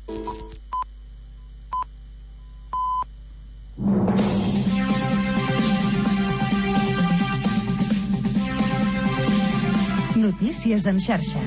Notícies en xarxa.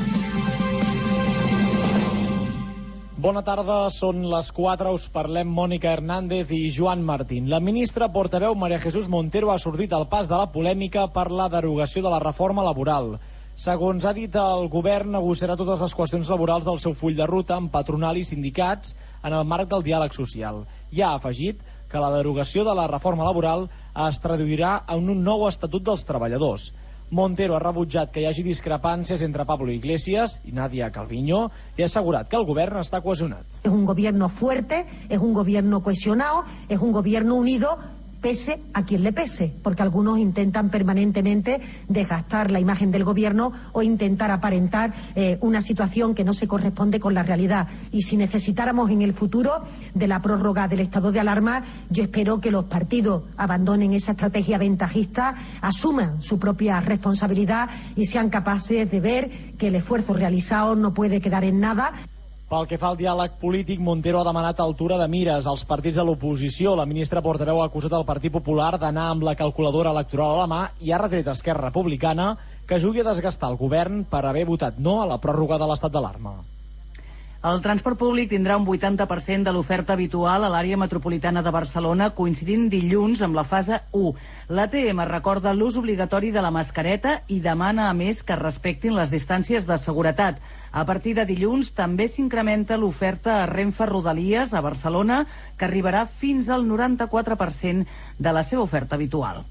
Bona tarda, són les 4, us parlem Mònica Hernández i Joan Martín. La ministra portaveu María Jesús Montero ha sortit al pas de la polèmica per la derogació de la reforma laboral. Segons ha dit el govern, negociarà totes les qüestions laborals del seu full de ruta amb patronal i sindicats en el marc del diàleg social. I ha afegit que la derogació de la reforma laboral es traduirà en un nou estatut dels treballadors. Montero ha rebutjat que hi hagi discrepàncies entre Pablo Iglesias y Nadia Calviño y ha assegurat que el govern està cohesionat. Es un gobierno fuerte, es un gobierno cohesionado, es un gobierno unido, pese a quien le pese, porque algunos intentan permanentemente desgastar la imagen del gobierno o intentar aparentar una situación que no se corresponde con la realidad. Y si necesitáramos en el futuro de la prórroga del estado de alarma, yo espero que los partidos abandonen esa estrategia ventajista, asuman su propia responsabilidad y sean capaces de ver que el esfuerzo realizado no puede quedar en nada. Pel que fa al diàleg polític, Montero ha demanat altura de mires als partits de l'oposició. La ministra portaveu ha acusat el Partit Popular d'anar amb la calculadora electoral a la mà i ha retret a Esquerra Republicana que jugui a desgastar el govern per haver votat no a la pròrroga de l'estat d'alarma. El transport públic tindrà un 80% de l'oferta habitual a l'àrea metropolitana de Barcelona, coincidint dilluns amb la fase 1. L'ATM recorda l'ús obligatori de la mascareta i demana, a més, que es respectin les distàncies de seguretat. A partir de dilluns també s'incrementa l'oferta a Renfe Rodalies a Barcelona, que arribarà fins al 94% de la seva oferta habitual.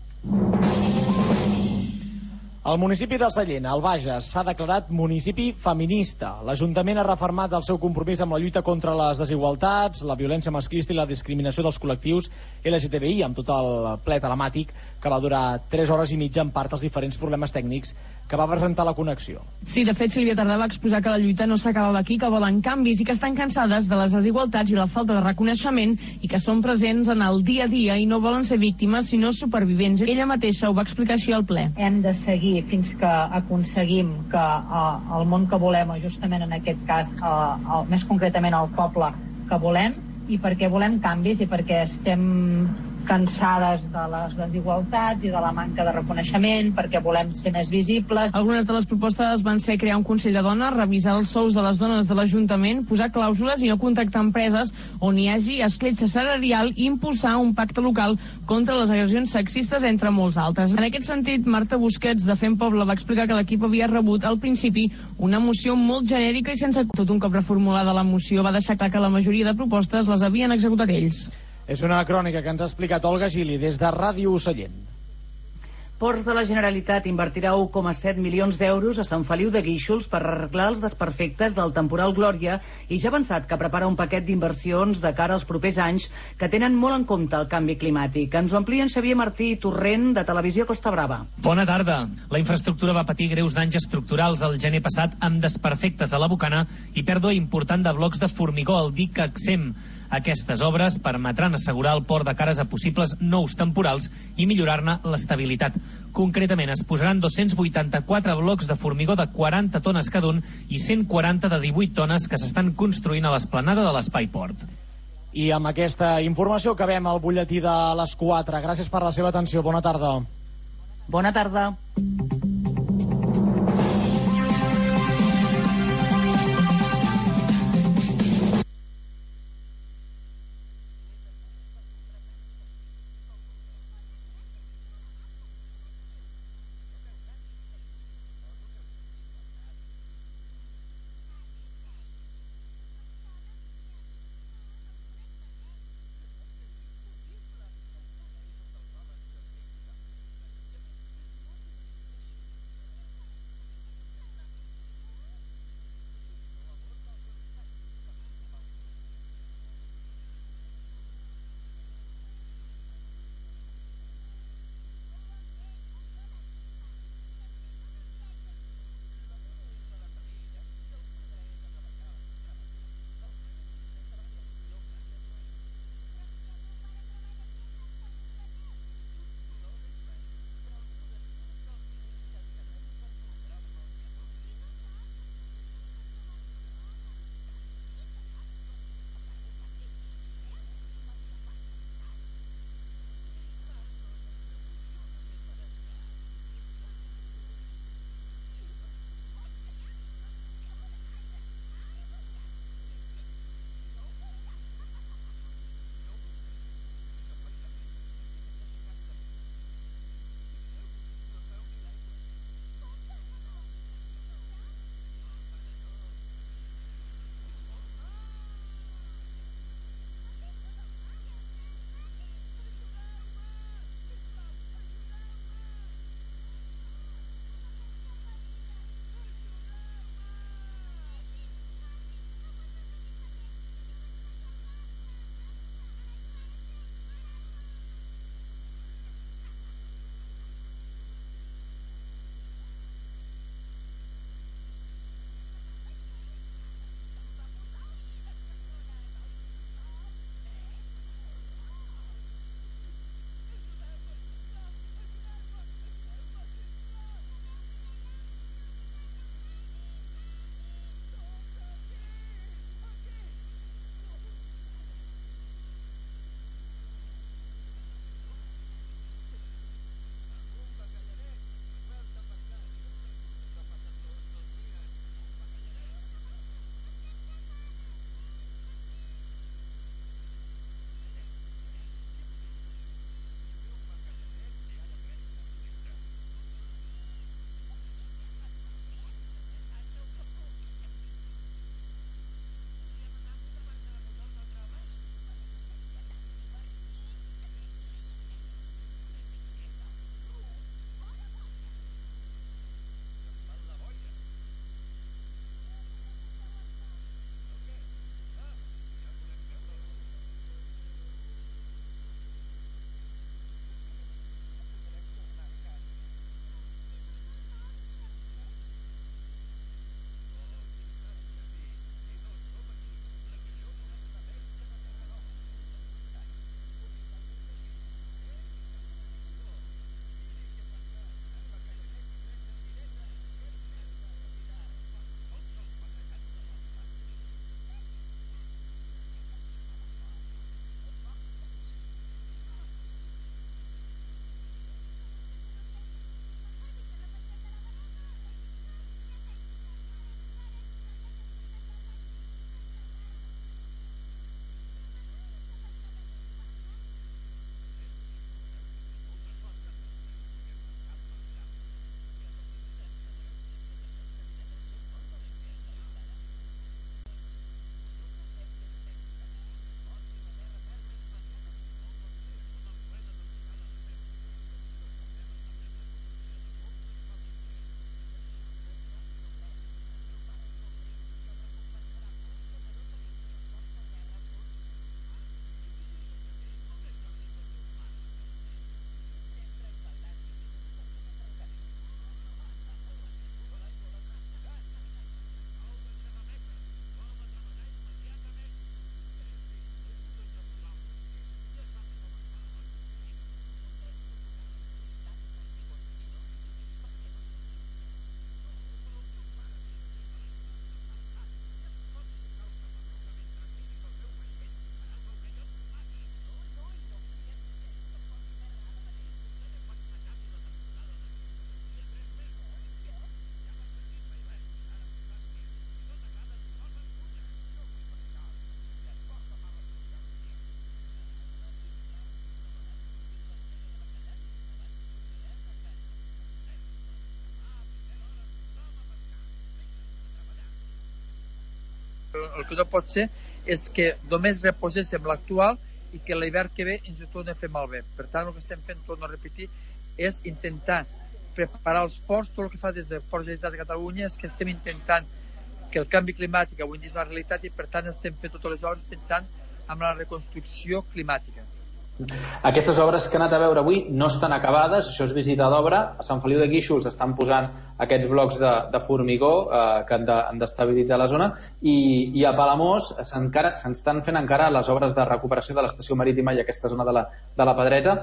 El municipi de Sallent, al Bages, s'ha declarat municipi feminista. L'Ajuntament ha refermat el seu compromís amb la lluita contra les desigualtats, la violència masclista i la discriminació dels col·lectius LGTBI, amb tot el ple telemàtic que va durar 3 hores i mitja, en part els diferents problemes tècnics que va presentar la connexió. Sí, de fet, Sílvia Tardà va exposar que la lluita no s'acabava aquí, que volen canvis i que estan cansades de les desigualtats i la falta de reconeixement i que són presents en el dia a dia i no volen ser víctimes, sinó supervivents. Ella mateixa ho va explicar així al ple. Hem de seguir fins que aconseguim que el món que volem, o justament en aquest cas, més concretament el poble que volem, i perquè volem canvis i perquè estem cansades de les desigualtats i de la manca de reconeixement, perquè volem ser més visibles. Algunes de les propostes van ser crear un Consell de Dones, revisar els sous de les dones de l'Ajuntament, posar clàusules i no contractar empreses on hi hagi escletxa salarial i impulsar un pacte local contra les agressions sexistes, entre molts altres. En aquest sentit, Marta Busquets, de Fem Poble, va explicar que l'equip havia rebut al principi una moció molt genèrica i sense tot. Un cop reformulada la moció va deixar clar que la majoria de propostes les havien executat ells. És una crònica que ens ha explicat Olga Gili des de Ràdio Sallent. Ports de la Generalitat invertirà 1,7 milions d'euros a Sant Feliu de Guíxols per arreglar els desperfectes del temporal Glòria i ja ha avançat que prepara un paquet d'inversions de cara als propers anys que tenen molt en compte el canvi climàtic. Ens ho amplien Xavier Martí Torrent, de Televisió Costa Brava. Bona tarda. La infraestructura va patir greus danys estructurals el gener passat amb desperfectes a la bocana i pèrdua important de blocs de formigó al dic Axem. Aquestes obres permetran assegurar el port de cares a possibles nous temporals i millorar-ne l'estabilitat. Concretament, es posaran 284 blocs de formigó de 40 tones cada un i 140 de 18 tones que s'estan construint a l'esplanada de l'Espai Port. I amb aquesta informació acabem el butlletí de les 4. Gràcies per la seva atenció. Bona tarda. Bona tarda. però el que no pot ser és que només reposéssim l'actual i que l'hivern que ve ens ho torni a fer malbé. Per tant, el que estem fent, torno a repetir, és intentar preparar els ports. Tot el que fa des de Ports de la Generalitat de Catalunya és que estem intentant que el canvi climàtic avui en dia és una realitat i per tant estem fent totes les obres pensant en la reconstrucció climàtica. Aquestes obres que he anat a veure avui no estan acabades, això és visita d'obra. A Sant Feliu de Guíxols estan posant aquests blocs de formigó que han d'estabilitzar la zona i a Palamós s'estan fent encara les obres de recuperació de l'estació marítima i aquesta zona de la Pedreta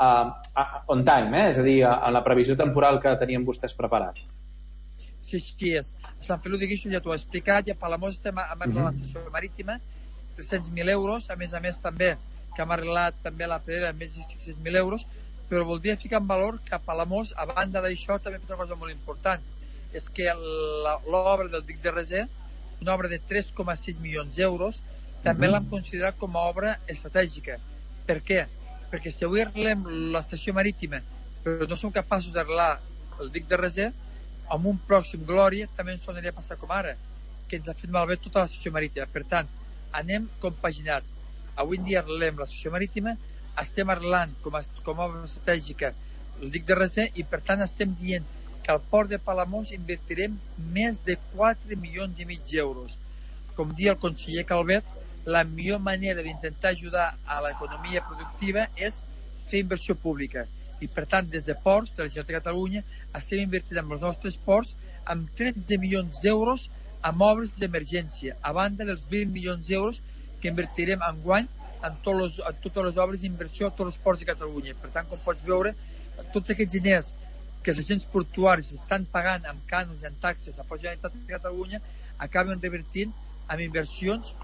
on time, és a dir, en la previsió temporal que tenien vostès preparat. Sí, així és. A Sant Feliu de Guíxols ja t'ho he explicat i a Palamós estem arreglant l'estació marítima, 300.000 euros, a més també que hem arreglat també la Pedrera amb més de 600.000 euros, però voldria ficar en valor que a Palamós, a banda d'això, també hem fet una cosa molt important, és que l'obra del dic de Reser, una obra de 3,6 milions d'euros, també l'hem considerat com a obra estratègica. Per què? Perquè si avui arreglem l'estació marítima, però no som capaços d'arreglar el dic de Reser, amb un pròxim Glòria també ens tornaria a passar com ara, que ens ha fet malbé tota l'estació marítima. Per tant, anem compaginats. Avui en dia arreglem l'estació marítima, estem arreglant com a obra estratègica el dic de Reser i per tant estem dient que al port de Palamós invertirem més de 4 milions i mig d'euros. Com dia el conseller Calvet, la millor manera d'intentar ajudar a l'economia productiva és fer inversió pública i per tant des de Ports de la Generalitat de Catalunya estem invertint en els nostres ports amb 13 milions d'euros amb obres d'emergència, a banda dels 20 milions d'euros que invertirem enguany en totes les obres d'inversió a tots els ports de Catalunya. Per tant, com pots veure, tots aquests diners que els agents portuaris estan pagant amb cànons i en taxes a la Generalitat de Catalunya acaben revertint en inversions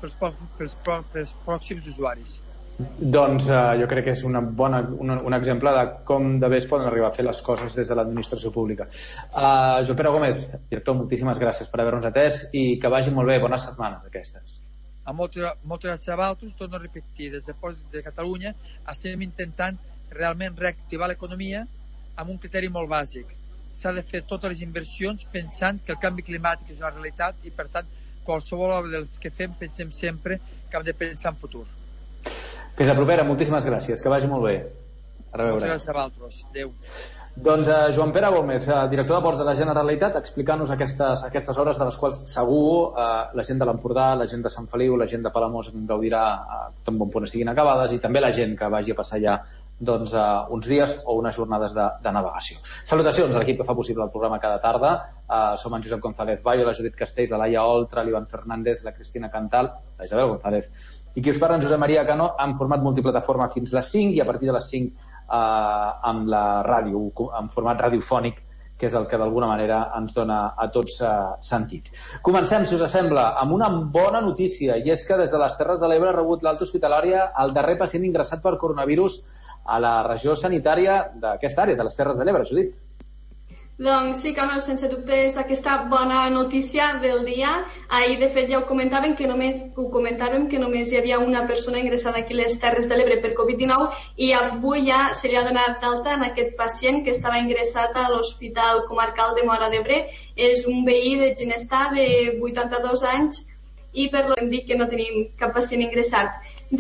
pels pròxims usuaris. Doncs jo crec que és un exemple de com de bé es poden arribar a fer les coses des de l'administració pública. Joan Pere Gómez, director, moltíssimes gràcies per haver-nos atès i que vagi molt bé. Bones setmanes aquestes. Moltes gràcies a vosaltres. Torno a repetir, des de Ports de Catalunya estem intentant realment reactivar l'economia amb un criteri molt bàsic. S'ha de fer totes les inversions pensant que el canvi climàtic és una realitat i per tant qualsevol obra dels que fem pensem sempre que hem de pensar en futur. Fins la propera, moltíssimes gràcies, que vagi molt bé. A reveure. Moltes gràcies a vosaltres. Adéu. Doncs Joan Pere Gómez, director de Ports de la Generalitat, explicant-nos aquestes hores de les quals segur la gent de l'Empordà, la gent de Sant Feliu, la gent de Palamós en gaudirà tan bon punt estiguin acabades i també la gent que vagi a passar allà uns dies o unes jornades de navegació. Salutacions a l'equip que fa possible el programa cada tarda. Som en Josep González Bayo, la Judit Castells, la Laia Oltra, l'Ivan Fernández, la Cristina Cantal, la Isabel González i qui us parla en Josep Maria Cano en format multiplataforma fins les 5 i a partir de les 5 amb la ràdio, en format radiofònic, que és el que d'alguna manera ens dona a tots sentit. Comencem, si us sembla, amb una bona notícia, i és que des de les Terres de l'Ebre ha rebut l'alta hospitalària el darrer pacient ingressat per coronavirus a la regió sanitària d'aquesta àrea, de les Terres de l'Ebre, Judit. Doncs sí, Carles, sense dubte és aquesta bona notícia del dia. Ahir, de fet, ja ho comentàvem que només hi havia una persona ingressada aquí a les Terres de l'Ebre per Covid-19 i avui ja se li ha donat d'alta en aquest pacient que estava ingressat a l'Hospital Comarcal de Móra d'Ebre. És un veí de Ginestà de 82 anys i per tant dic que no tenim cap pacient ingressat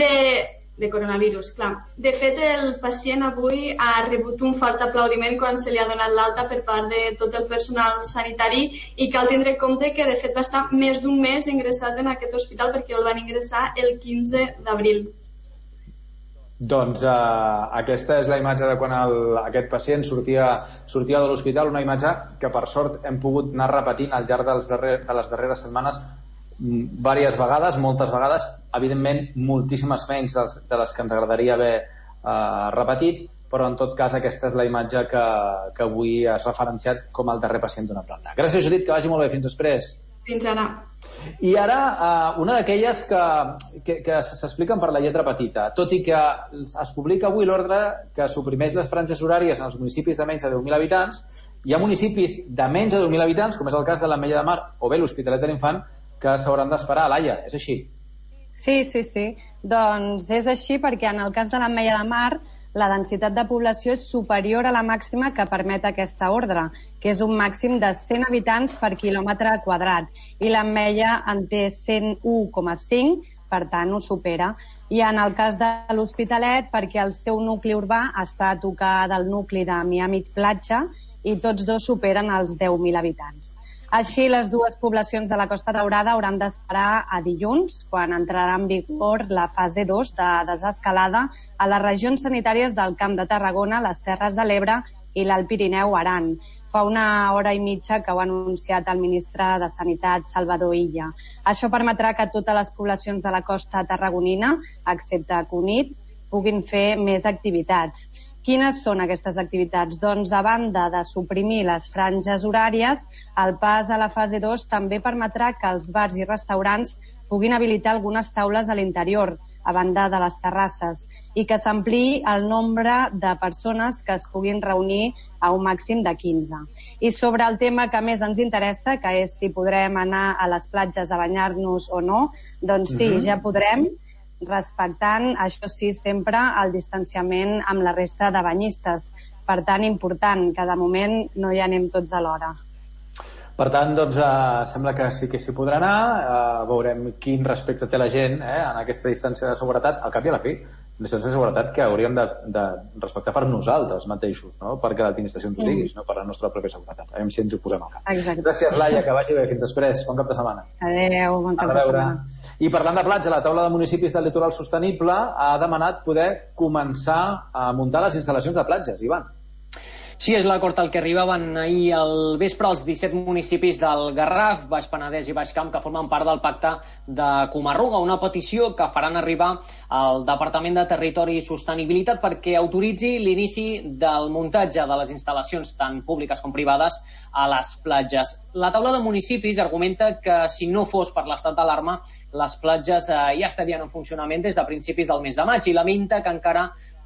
de coronavirus, clar. De fet, el pacient avui ha rebut un fort aplaudiment quan se li ha donat l'alta per part de tot el personal sanitari i cal tindre en compte que, de fet, va estar més d'un mes ingressat en aquest hospital perquè el van ingressar el 15 d'abril. Doncs aquesta és la imatge de quan aquest pacient sortia de l'hospital, una imatge que per sort hem pogut anar repetint al llarg de les darreres setmanes diverses vegades, moltes vegades, evidentment moltíssimes menys de les que ens agradaria haver repetit, però en tot cas aquesta és la imatge que avui has referenciat com el darrer pacient donat d'alta. Gràcies, Judit, que vagi molt bé. Fins després. Fins ara. I ara, una d'aquelles que s'expliquen per la lletra petita, tot i que es publica avui l'ordre que suprimeix les franges horàries en els municipis de menys de 10.000 habitants, hi ha municipis de menys de 10.000 habitants, com és el cas de l'Ametlla de Mar o bé l'Hospitalet de l'Infant, que s'hauran d'esperar. Laia, és així? Sí. Doncs és així perquè en el cas de l'Ametlla de Mar la densitat de població és superior a la màxima que permet aquesta ordre, que és un màxim de 100 habitants per quilòmetre quadrat. i l'Ametlla en té 101,5, per tant ho supera. I en el cas de l'Hospitalet, perquè el seu nucli urbà està a tocar del nucli de Miami Platja i tots dos superen els 10.000 habitants. Així, les dues poblacions de la Costa Daurada hauran d'esperar a dilluns, quan entrarà en vigor la fase 2 de desescalada a les regions sanitàries del Camp de Tarragona, les Terres de l'Ebre i l'Alt Pirineu Aran. Fa una hora i mitja que ho ha anunciat el ministre de Sanitat, Salvador Illa. Això permetrà que totes les poblacions de la costa tarragonina, excepte Cunit, puguin fer més activitats. Quines són aquestes activitats? Doncs, a banda de suprimir les franges horàries, el pas a la fase 2 també permetrà que els bars i restaurants puguin habilitar algunes taules a l'interior, a banda de les terrasses, i que s'ampliï el nombre de persones que es puguin reunir a un màxim de 15. I sobre el tema que més ens interessa, que és si podrem anar a les platges a banyar-nos o no, doncs sí, ja podrem, respectant, això sí, sempre el distanciament amb la resta de banyistes. Per tant, important, que de moment no hi anem tots alhora. Per tant, doncs, sembla que sí que s'hi podrà anar. Veurem quin respecte té la gent en aquesta distància de seguretat. Al cap i a la fi, distància de seguretat que hauríem de respectar per nosaltres mateixos, no perquè l'administració ens ho digui, sinó per la nostra pròpia seguretat. A veure si ens ho posem al cap. Exacte. Gràcies, Laia, que vagi bé. Fins després. Bon cap de setmana. Adéu, bon cap de setmana. I parlant de platja, la taula de municipis del litoral sostenible ha demanat poder començar a muntar les instal·lacions de platges. Ivan. Sí, és l'acord al que arribaven ahir al vespre els 17 municipis del Garraf, Baix Penedès i Baix Camp, que formen part del pacte de Comarruga, una petició que faran arribar al Departament de Territori i Sostenibilitat perquè autoritzi l'inici del muntatge de les instal·lacions tant públiques com privades a les platges. La taula de municipis argumenta que si no fos per l'estat d'alarma, les platges ja estarien en funcionament des de principis del mes de maig i lamenta que encara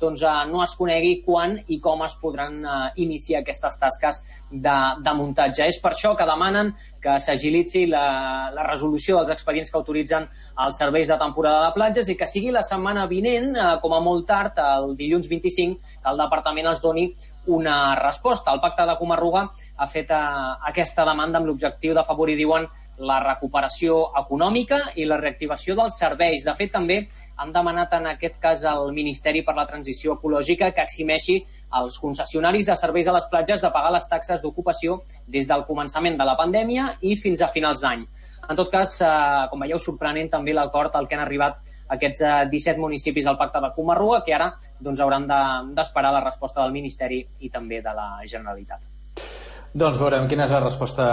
no es conegui quan i com es podran iniciar aquestes tasques de muntatge. És per això que demanen que s'agilitzi la resolució dels expedients que autoritzen els serveis de temporada de platges i que sigui la setmana vinent, com a molt tard, el dilluns 25, que el departament es doni una resposta. El Pacte de Comarruga ha fet aquesta demanda amb l'objectiu d'afavorir, diuen, la recuperació econòmica i la reactivació dels serveis. De fet, també han demanat en aquest cas al Ministeri per la Transició Ecològica que eximeixi els concessionaris de serveis a les platges de pagar les taxes d'ocupació des del començament de la pandèmia i fins a finals d'any. En tot cas, com veieu, sorprenent també l'acord al que han arribat aquests 17 municipis al Pacte de Comarruga, que ara hauran d'esperar la resposta del Ministeri i també de la Generalitat. Doncs veurem quina és la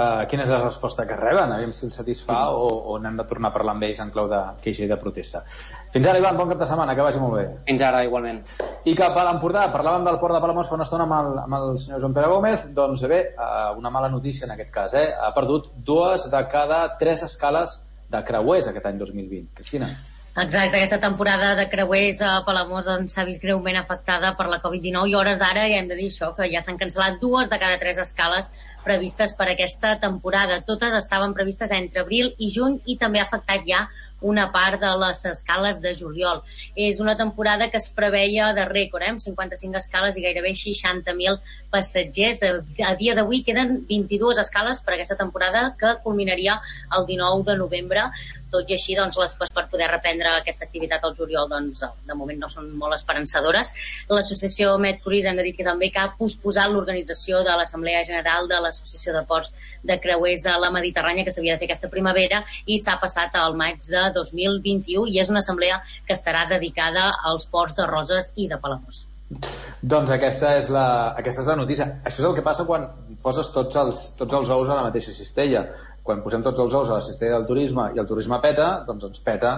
resposta que reben, aviam si els satisfà o n'hem de tornar a parlar amb ells en clau de queixa i de protesta. Fins ara, Ivan, bon cap de setmana, que vagi molt bé. Fins ara, igualment. I cap a l'Empordà, parlàvem del port de Palamós fa una estona amb el senyor Joan Pere Gómez, doncs bé, una mala notícia en aquest cas, ha perdut 2 de cada 3 escales de creuers aquest any 2020. Cristina. Exacte, aquesta temporada de creuers a Palamós s'ha vist greument afectada per la Covid-19 i a hores d'ara ja hem de dir això, que ja s'han cancel·lat 2 de cada 3 escales previstes per aquesta temporada. Totes estaven previstes entre abril i juny i també ha afectat ja una part de les escales de juliol. És una temporada que es preveia de rècord, amb 55 escales i gairebé 60.000 passatgers. A dia d'avui queden 22 escales per aquesta temporada que culminaria el 19 de novembre. Tot i així, les per poder reprendre aquesta activitat al juliol, de moment no són molt esperançadores. L'associació Metcruise hem de dir que també ha posposat l'organització de l'Assemblea General de l'Associació de Ports de Creuers a la Mediterrània, que s'havia de fer aquesta primavera, i s'ha passat al maig de 2021, i és una assemblea que estarà dedicada als ports de Roses i de Palamós. Doncs aquesta és la notícia. Això és el que passa quan poses tots els ous a la mateixa cistella. Quan posem tots els ous a la cistella del turisme i el turisme peta, doncs ens peta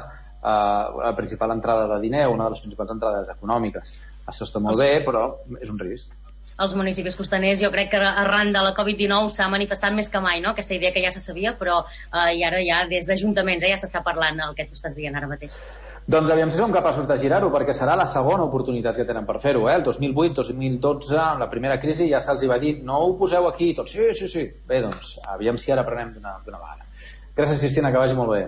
la principal entrada de diner, una de les principals entrades econòmiques. Això està molt bé, però és un risc. Els municipis costaners, jo crec que arran de la Covid-19 s'ha manifestat més que mai, no? Aquesta idea que ja se sabia, però i ara ja des d'ajuntaments ja s'està parlant el que tu estàs dient ara mateix. Doncs aviam si som capaços de girar-ho, perquè serà la segona oportunitat que tenen per fer-ho. El 2008-2012, amb la primera crisi, ja se'ls va dir no ho poseu aquí, tots sí. Bé, doncs, aviam si ara aprenem d'una vegada. Gràcies, Cristina, que vagi molt bé.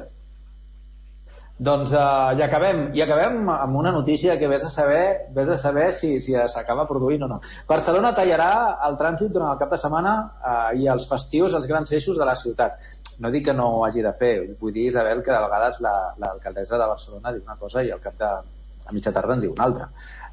Doncs ja acabem amb una notícia que vés a saber si s'acaba produint o no. Barcelona tallarà el trànsit durant el cap de setmana i els festius als grans eixos de la ciutat. no dic que no ho hagi de fer, vull dir, Isabel, que de vegades l'alcaldessa de Barcelona diu una cosa i al cap de a mitja tarda en diu una altra.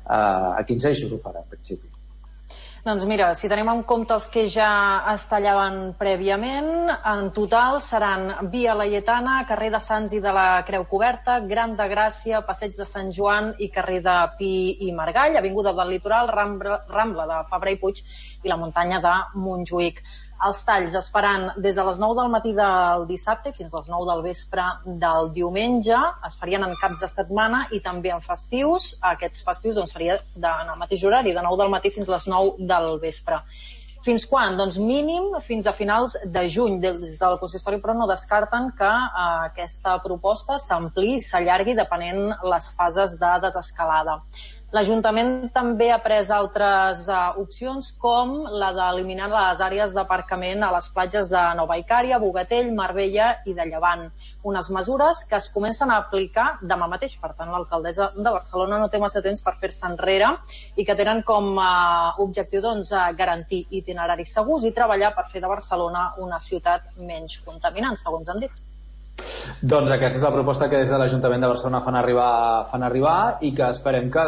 A quins eixos ho farà, en principi? Doncs mira, si tenim en compte els que ja es tallaven prèviament, en total seran Via Laietana, carrer de Sants i de la Creu Coberta, Gran de Gràcia, Passeig de Sant Joan i carrer de Pi i Margall, Avinguda del Litoral, Rambla de Fabra i Puig i la muntanya de Montjuïc. Els talls es faran des de les 9 del matí del dissabte fins a les 9 del vespre del diumenge. Es farien en caps de setmana i també en festius. Aquests festius seria en el mateix horari, de 9 del matí fins a les 9 del vespre. Fins quan? Doncs mínim fins a finals de juny. Des del consistori, però, no descarten que aquesta proposta s'ampliï i s'allargui depenent les fases de desescalada. L'Ajuntament també ha pres altres opcions, com la d'eliminar les àrees d'aparcament a les platges de Nova Icària, Bogatell, Marbella i de Llevant. Unes mesures que es comencen a aplicar demà mateix. Per tant, l'alcaldessa de Barcelona no té massa temps per fer-se enrere i que tenen com a objectiu garantir itineraris segurs i treballar per fer de Barcelona una ciutat menys contaminant, segons han dit. Doncs aquesta és la proposta que des de l'Ajuntament de Barcelona fan arribar i que esperem que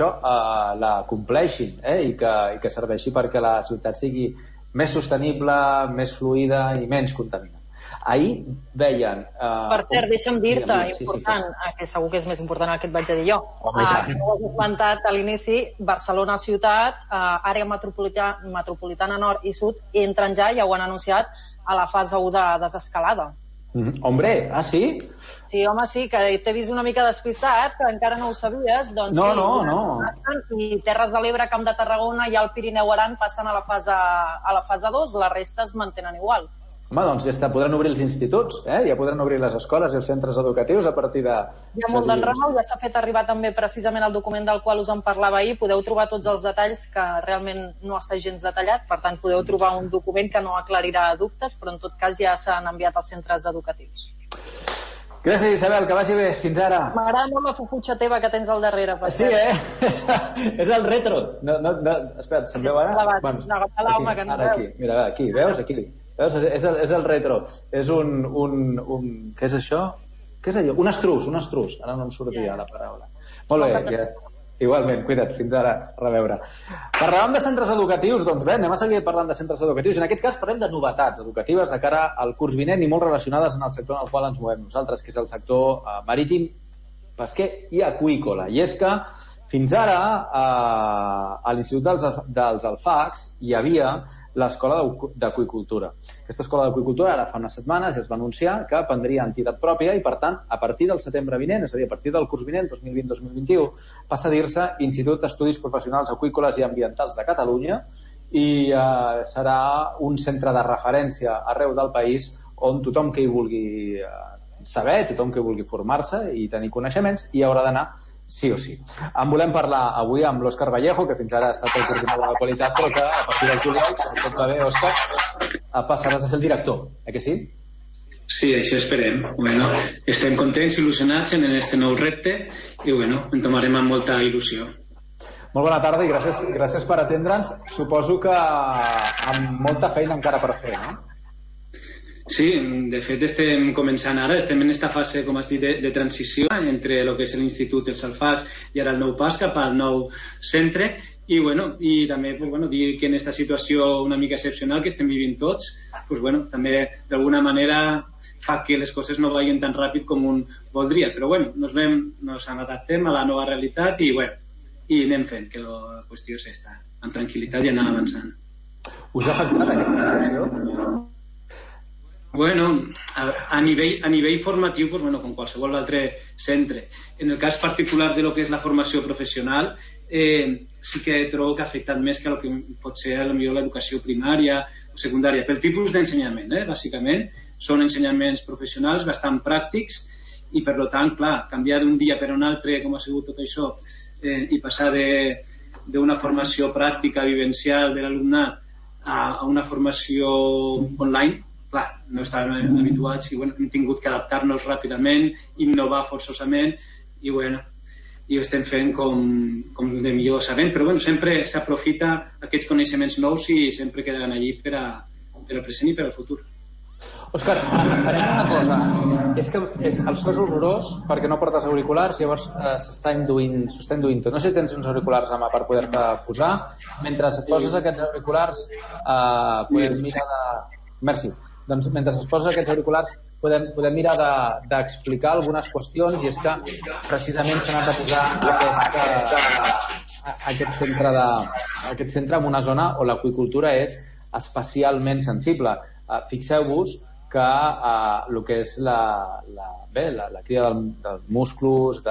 la compleixin i que serveixi perquè la ciutat sigui més sostenible, més fluida i menys contaminant. Ahir veien... Per cert, deixa'm dir-te, important, que segur que és més important el que et vaig a dir jo. Ho has comentat a l'inici, Barcelona ciutat, àrea metropolitana nord i sud, entren ja, ja ho han anunciat, a la fase 1 de desescalada. Hombre, sí? Sí, home, sí, que t'he vist una mica despistat, que encara no ho sabies, doncs no. I Terres de l'Ebre, Camp de Tarragona i el Pirineu Aran passen a la fase 2, la resta es mantenen igual. Home, doncs ja està, podran obrir els instituts, ja podran obrir les escoles i els centres educatius a partir de... Hi ha molt d'enrenou, ja s'ha fet arribar també precisament el document del qual us en parlava ahir, podeu trobar tots els detalls que realment no està gens detallat, per tant podeu trobar un document que no aclarirà dubtes, però en tot cas ja s'han enviat als centres educatius. Gràcies, Isabel, que vagi bé. Fins ara. M'agrada molt la fufutxa teva que tens al darrere. Sí, és el retro. Espera, se'n veu ara? Agafa l'home que no veu. Mira, aquí, veus? Aquí. És el retro. És què és això? Què és allò? Un estrus. Ara no em sortia la paraula. Molt bé, igualment, cuida't, fins ara, a reveure. Parlàvem de centres educatius, doncs bé, anem a seguir parlant de centres educatius. En aquest cas parlem de novetats educatives de cara al curs vinent i molt relacionades en el sector en el qual ens movem nosaltres, que és el sector marítim, pesquer i aqüícola. I és que fins ara a l'Institut dels Alfacs hi havia l'Escola d'Aqüicultura. Aquesta Escola d'Aqüicultura ara fa unes setmanes ja es va anunciar que prendria entitat pròpia i, per tant, a partir del setembre vinent, és a dir, a partir del curs vinent, 2020-2021, passa a dir-se Institut d'Estudis Professionals Aqüícoles i Ambientals de Catalunya i serà un centre de referència arreu del país on tothom que hi vulgui saber, tothom que vulgui formar-se i tenir coneixements hi haurà d'anar sí o sí. En volem parlar avui amb l'Òscar Vallejo, que fins ara ha estat el coordinador de la qualitat, però que a partir del juliol, si tot va bé, Òscar, passaràs a ser el director, que sí? Sí, això esperem. Bueno, estem contents, il·lusionats en aquest nou repte i bueno, en tomarem amb molta il·lusió. Molt bona tarda i gràcies per atendre'ns. Suposo que amb molta feina encara per fer, no? Sí, de fet estem començant ara, estem en aquesta fase, com has dit, de transició entre el que és l'Institut dels Alfacs i ara el nou pas cap al nou centre i, i també dir que en aquesta situació una mica excepcional que estem vivint tots, també d'alguna manera fa que les coses no vagin tan ràpid com un voldria, però nos adaptem a la nova realitat i anem fent que la qüestió és esta, amb tranquil·litat i anar avançant. Us ha afectat aquesta situació? A nivell formatiu, com qualsevol altre centre. En el cas particular de lo que és la formació professional, sí que trobo que ha afectat més que el que pot ser potser l'educació primària o secundària, pel tipus d'ensenyament, bàsicament. Són ensenyaments professionals bastant pràctics i, per tant, clar, canviar d'un dia per un altre, com ha sigut tot això, i passar d'una formació pràctica, vivencial de l'alumnat a una formació online, clar, no estàvem habituats i hem tingut que adaptar-nos ràpidament, innovar forçosament i ho estem fent com de millor sabent, però sempre s'aprofita aquests coneixements nous i sempre quedaran allí per al present i per al futur. Òscar, farem una cosa. És que el so és horrorós perquè no portes auriculars, llavors s'està induint tot. No sé si tens uns auriculars a mà per poder-te posar. Mentre et poses aquests auriculars podem mirar de... Merci. Doncs mentre es poses aquests auriculars podem mirar d'explicar algunes qüestions, i és que precisament s'ha anat a posar aquest centre en una zona on l'aqüicultura és especialment sensible. Fixeu-vos que el que és la cria dels musclos,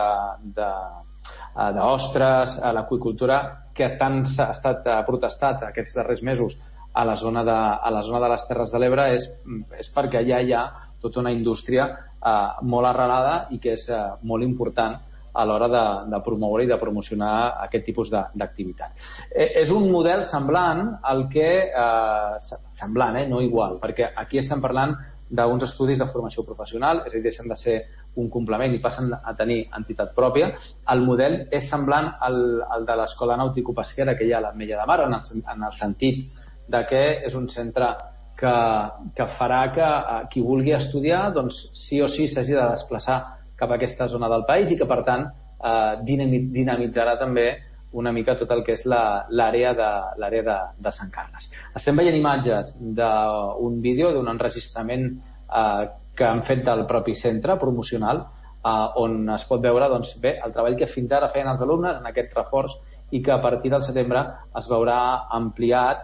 d'ostres, l'aqüicultura, que tant ha estat protestat aquests darrers mesos a la zona de les Terres de l'Ebre, és perquè allà hi ha tota una indústria molt arrelada i que és molt important a l'hora de promoure i de promocionar aquest tipus d'activitat. És un model semblant al que... Semblant, no igual, perquè aquí estem parlant d'uns estudis de formació professional, és a dir, deixen de ser un complement i passen a tenir entitat pròpia. El model és semblant al de l'Escola Nàutico-Pesquera que hi ha a l'Ametlla de Mar, en el sentit de que és un centre que farà que qui vulgui estudiar doncs sí o sí s'hagi de desplaçar cap a aquesta zona del país i que, per tant, dinamitzarà també una mica tot el que és l'àrea de Sant Carles. Estem veient imatges d'un vídeo, d'un enregistrament que han fet del propi centre promocional, on es pot veure el treball que fins ara feien els alumnes en aquest reforç i que a partir del setembre es veurà ampliat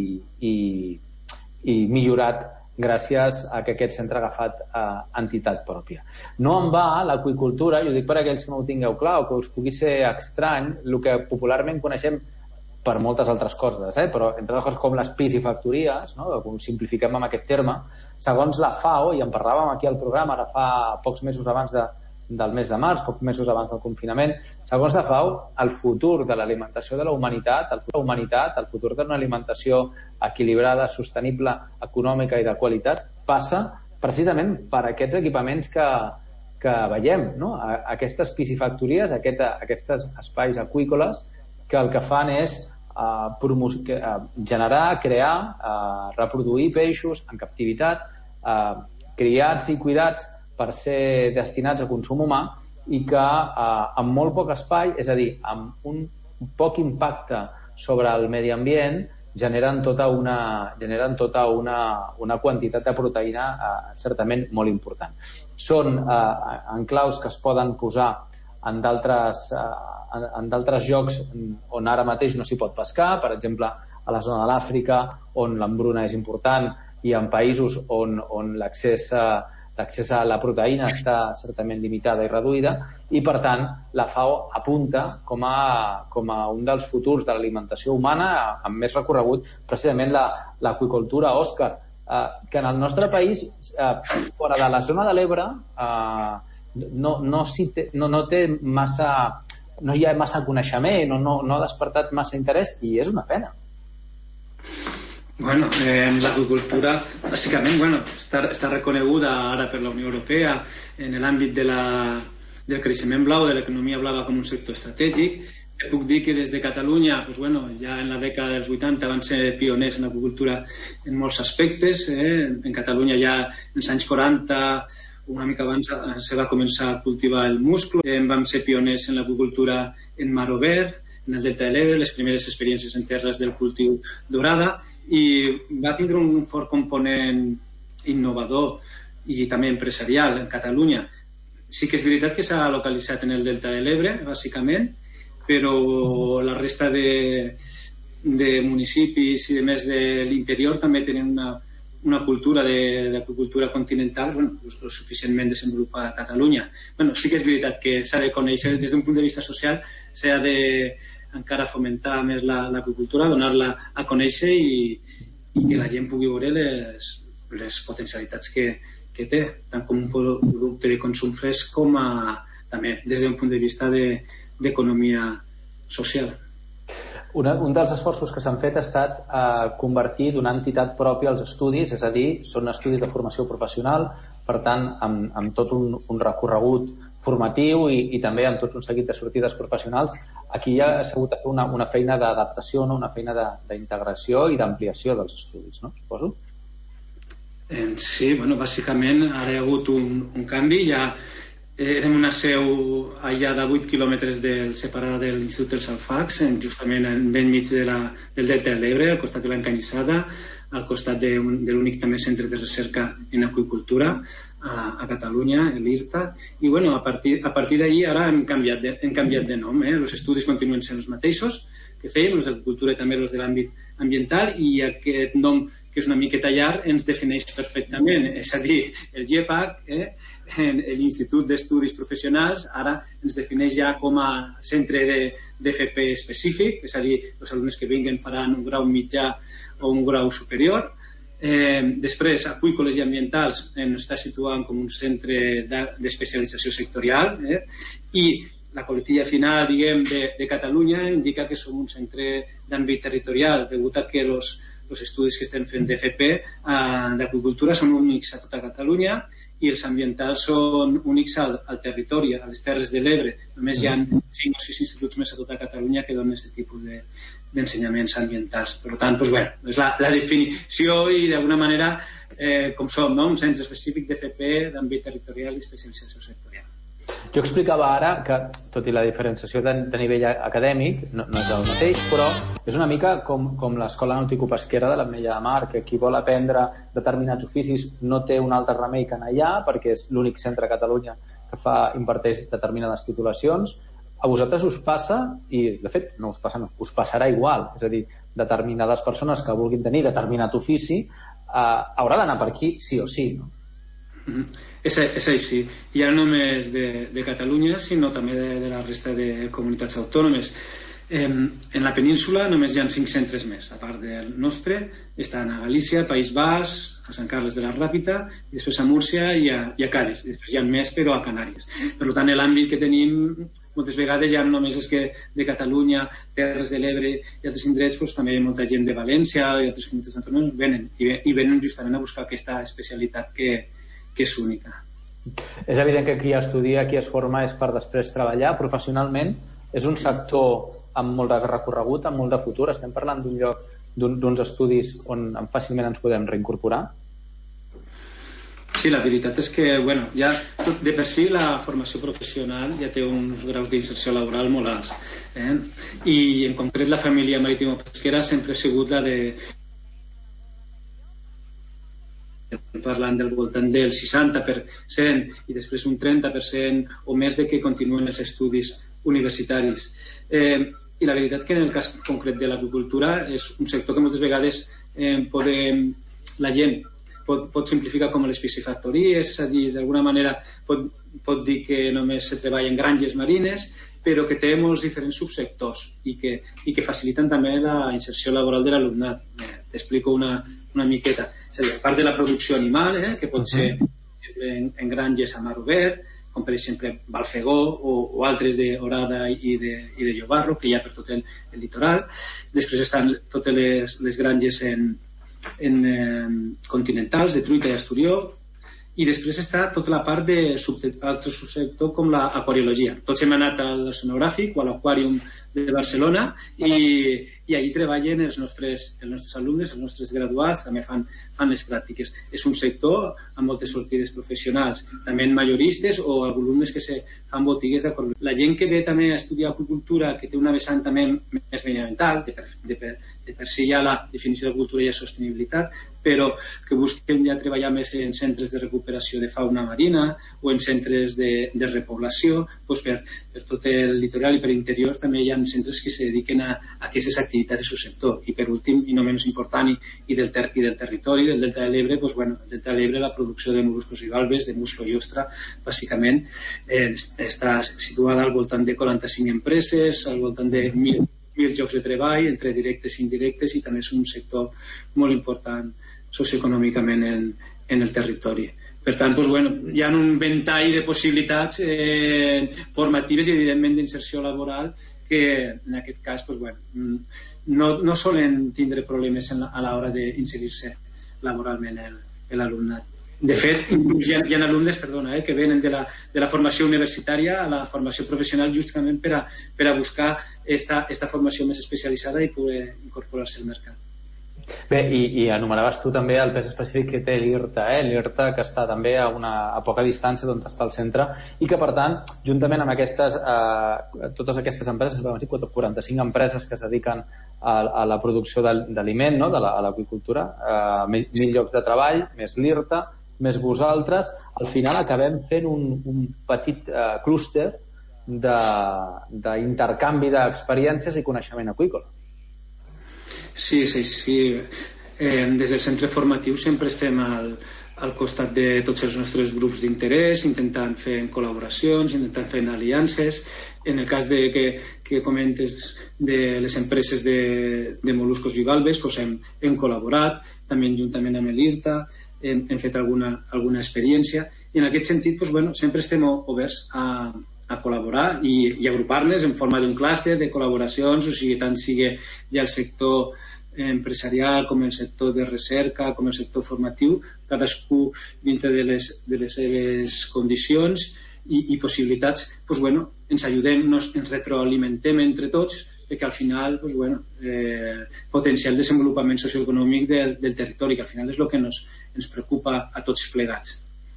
i millorat gràcies a que aquest centre ha agafat entitat pròpia. No en va l'aqüicultura, i ho dic per a aquells que no ho tingueu clar o que us pugui ser estrany, el que popularment coneixem per moltes altres coses, però entre altres coses com les piscifactories, ho simplifiquem amb aquest terme, segons la FAO, i en parlàvem aquí al programa ara fa pocs mesos abans del mes de març, pocs mesos abans del confinament, segons la FAO, el futur de l'alimentació de la humanitat, el futur d'una alimentació equilibrada, sostenible, econòmica i de qualitat, passa precisament per aquests equipaments que veiem, aquestes piscifactories, aquests espais aqüícoles que el que fan és generar, crear, reproduir peixos en captivitat, criats i cuidats per ser destinats a consum humà i que amb molt poc espai, és a dir, amb un poc impacte sobre el medi ambient, generen tota una quantitat de proteïna certament molt important. Són enclaus que es poden posar en d'altres llocs on ara mateix no s'hi pot pescar, per exemple a la zona de l'Àfrica, on l'hambruna és important, i en països on l'accés a la proteïna està certament limitada i reduïda, i per tant la FAO apunta com a un dels futurs de l'alimentació humana amb més recorregut precisament l'aqüicultura, Òscar, que en el nostre país, fora de la zona de l'Ebre, no hi ha massa coneixement, no ha despertat massa interès, i és una pena. Bueno, l'agricultura bàsicament està reconeguda ara per la Unió Europea en l'àmbit del creixement blau, de l'economia blava com un sector estratègic. Puc dir que des de Catalunya, ja en la dècada dels 80 van ser pioners en l'agricultura en molts aspectes. En Catalunya ja en els anys 40, una mica abans, se va començar a cultivar el musclo. Vam ser pioners en l'agricultura en mar obert, en el Delta de l'Ebre, les primeres experiències en terres del cultiu dorada, i va tindre un fort component innovador i també empresarial en Catalunya. Sí que és veritat que s'ha localitzat en el Delta de l'Ebre, bàsicament, però la resta de municipis i de més de l'interior també tenen una cultura d'agricultura continental suficientment desenvolupada a Catalunya. Sí que és veritat que s'ha de conèixer des d'un punt de vista social, s'ha de encara fomentar més l'agricultura, donar-la a conèixer i que la gent pugui veure les potencialitats que té, tant com un producte de consum fresc com també des d'un punt de vista d'economia social. Un dels esforços que s'han fet ha estat convertir d'una entitat pròpia els estudis, és a dir, són estudis de formació professional, per tant, amb tot un recorregut formatiu i també amb tot un seguit de sortides professionals. Aquí ja s'ha hagut de fer una feina d'adaptació, una feina d'integració i d'ampliació dels estudis, no? Suposo? Sí, bàsicament ara hi ha hagut un canvi. Ja érem una seu aïllada a 8 quilòmetres separada de l'Institut dels Alfacs, justament ben mig del Delta de l'Ebre, al costat de l'Encanyissada, al costat de l'únic també centre de recerca en aqüicultura a Catalunya, l'IRTA, i a partir d'ahir ara hem canviat de nom. Els estudis continuen sent els mateixos que fèiem, els d'agricultura i també els de l'àmbit ambiental, i aquest nom, que és una miqueta llarg, ens defineix perfectament. És a dir, el GEPAC, l'Institut d'Estudis Professionals, ara ens defineix ja com a centre d'FP específic, és a dir, els alumnes que vinguen faran un grau mitjà o un grau superior. Després, aqüícoles i ambientals ens està situant com un centre d'especialització sectorial, i la coletilla final, diguem, de Catalunya indica que som un centre d'àmbit territorial, degut a que els estudis que estem fent d'FP d'aqüicultura són únics a tota Catalunya i els ambientals són únics al territori, a les Terres de l'Ebre. Només hi ha 5 o 6 instituts més a tota Catalunya que donen aquest tipus d'ensenyaments ambientals. Per tant, és la definició i d'alguna manera com som, un centre específic d'FP d'àmbit territorial i especialització sectorial. Jo explicava ara que, tot i la diferenciació de nivell acadèmic, no és el mateix, però és una mica com l'escola nautico-pesquera de l'Ametlla de Mar, que qui vol aprendre determinats oficis no té un altre remei que anar allà, perquè és l'únic centre a Catalunya que imparteix determinades titulacions. A vosaltres us passa, i de fet no us passa, no, us passarà igual, és a dir, determinades persones que vulguin tenir determinat ofici haurà d'anar per aquí sí o sí, no? És així, i ja no només de Catalunya, sinó també de la resta de comunitats autònomes. En la península només hi ha 5 centres més, a part del nostre. Estan a Galícia, País Basc, a Sant Carles de la Ràpita, i després a Múrcia i a Cádiz. Després hi ha més, però a Canàries. Per tant, l'àmbit que tenim moltes vegades ja no només és que de Catalunya, Terres de l'Ebre i altres indrets, també molta gent de València i altres comunitats autònomes venen, i venen justament a buscar aquesta especialitat que és única. És evident que qui estudia, qui es forma és per després treballar professionalment. És un sector amb molt de recorregut, amb molt de futur. Estem parlant d'un lloc, d'uns estudis on fàcilment ens podem reincorporar. Sí, la veritat és que ja de per si la formació professional ja té uns graus d'inserció laboral molt alts, i en concret la família marítima-pesquera sempre ha sigut la de parlant del voltant del 60% i després un 30% o més de que continuen els estudis universitaris. I la veritat que en el cas concret de l'aqüicultura és un sector que moltes vegades la gent pot simplificar com les piscifactories, és a dir, d'alguna manera pot dir que només se treballa en granges marines, però que té molts diferents subsectors i que faciliten també la inserció laboral de l'alumnat. T'explico una miqueta. És a dir, a part de la producció animal, que pot ser en granges a mar obert, com per exemple Balfegó o altres d'Orada i de Llobarro, que hi ha per tot el litoral. Després estan totes les granges continentals de truita i asturió, i després està tota la part d'altre subsector com l'aquariologia. Tots hem anat al sonogràfic o a l'aquàrium de Barcelona i allí treballen els nostres alumnes, els nostres graduats, també fan les pràctiques. És un sector amb moltes sortides professionals, també en majoristes o alumnes que fan botigues d'aquariologia. La gent que ve també a estudiar aqüicultura, que té una vessant també més mediambiental, de per si ja la definició d'aqüicultura ja és sostenibilitat, però que busquen ja treballar més en centres de recuperació de fauna marina o en centres de repoblació, per tot el litoral i per l'interior també hi ha centres que se dediquen a aquestes activitats de subsector. I per últim, i no menys important, i del territori, del Delta de l'Ebre, el Delta de l'Ebre, la producció de mol·luscos i galbes, de musclo i ostra, bàsicament està situada al voltant de 45 empreses, al voltant de 1.000 llocs de treball, entre directes i indirectes, i també és un sector molt important socioeconòmicament en el territori. Per tant, hi ha un ventall de possibilitats formatives i, evidentment, d'inserció laboral que, en aquest cas, no solen tindre problemes a l'hora d'inserir-se laboralment l'alumnat. De fet, hi ha alumnes que venen de la formació universitària a la formació professional justament per a buscar aquesta formació més especialitzada i poder incorporar-se al mercat. Bé, i anomenaves tu també el pes específic que té l'IRTA, l'IRTA que està també a poca distància d'on està el centre i que, per tant, juntament amb totes aquestes empreses, 45 empreses que es dediquen a la producció d'aliment, no? A l'aqüicultura, 1.000 llocs de treball, més l'IRTA, més vosaltres, al final acabem fent un petit clúster d'intercanvi d'experiències i coneixement aqüícola. Sí. Des del centre formatiu sempre estem al costat de tots els nostres grups d'interès, intentant fer col·laboracions, intentant fer aliances. En el cas que comentes de les empreses de moluscos bivalves, hem col·laborat, també juntament amb l'IRTA, hem fet alguna experiència, i en aquest sentit sempre estem oberts a col·laborar i agrupar-nos en forma d'un clúster de col·laboracions, o sigui, tant sigui ja el sector empresarial com el sector de recerca com el sector formatiu, cadascú dintre de les seves condicions i possibilitats, ens ajudem, ens retroalimentem entre tots perquè al final potenciar el desenvolupament socioeconòmic del territori, que al final és el que ens preocupa a tots plegats.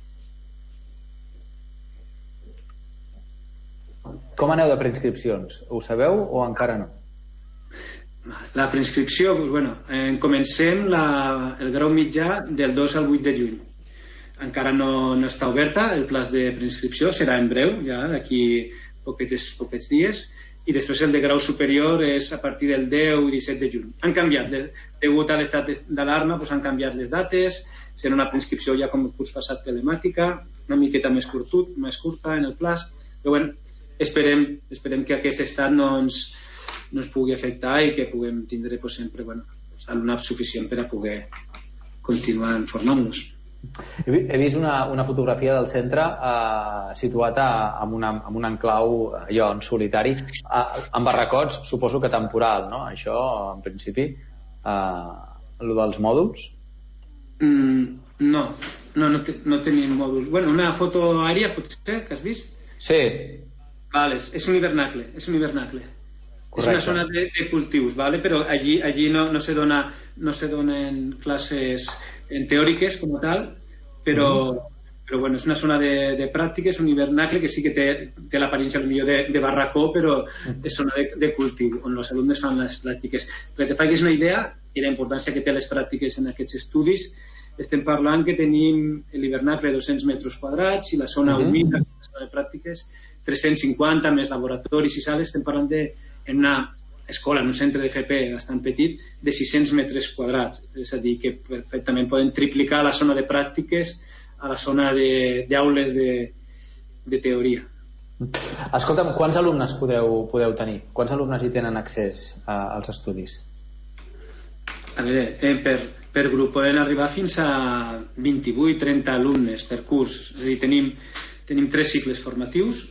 Com aneu de preinscripcions? Ho sabeu o encara no? La preinscripció, comencem el grau mitjà del 2 al 8 de juny. Encara no està oberta, el plaç de preinscripció serà en breu, ja d'aquí poquets dies, i després el de grau superior és a partir del 10 i 17 de juny. Han canviat, degut a l'estat d'alarma, han canviat les dates, serà una preinscripció ja com el curs passat telemàtica, una miqueta més curta en el plaç, però esperem que aquest estat no ens pugui afectar i que puguem tindre sempre alumnat suficient per a poder continuar formant-nos. He vist una fotografia del centre situat en un enclau allò en solitari, amb barracots, suposo que temporal, no? Això, en principi, el dels mòduls? No tenim mòduls. Una foto aèria, potser, que has vist? Sí. És un hivernacle. És una zona de cultius, però allí no se donen classes teòriques com a tal, però és una zona de pràctiques, un hivernacle que sí que té l'aparença de barracó, però és zona de cultiu, on els alumnes fan les pràctiques. Per te facis una idea i la importància que té les pràctiques en aquests estudis, estem parlant que tenim l'hivernacle de 200 metres quadrats i la zona humida, la zona de pràctiques, 350 més laboratoris i sales. Estem parlant en una escola, en un centre de FP bastant petit, de 600 metres quadrats. És a dir, que perfectament poden triplicar la zona de pràctiques a la zona d'aules de teoria. Escolta'm, quants alumnes podeu tenir? Quants alumnes hi tenen accés als estudis? A veure, per grup poden arribar fins a 28-30 alumnes per curs. És a dir, tenim 3 cicles formatius.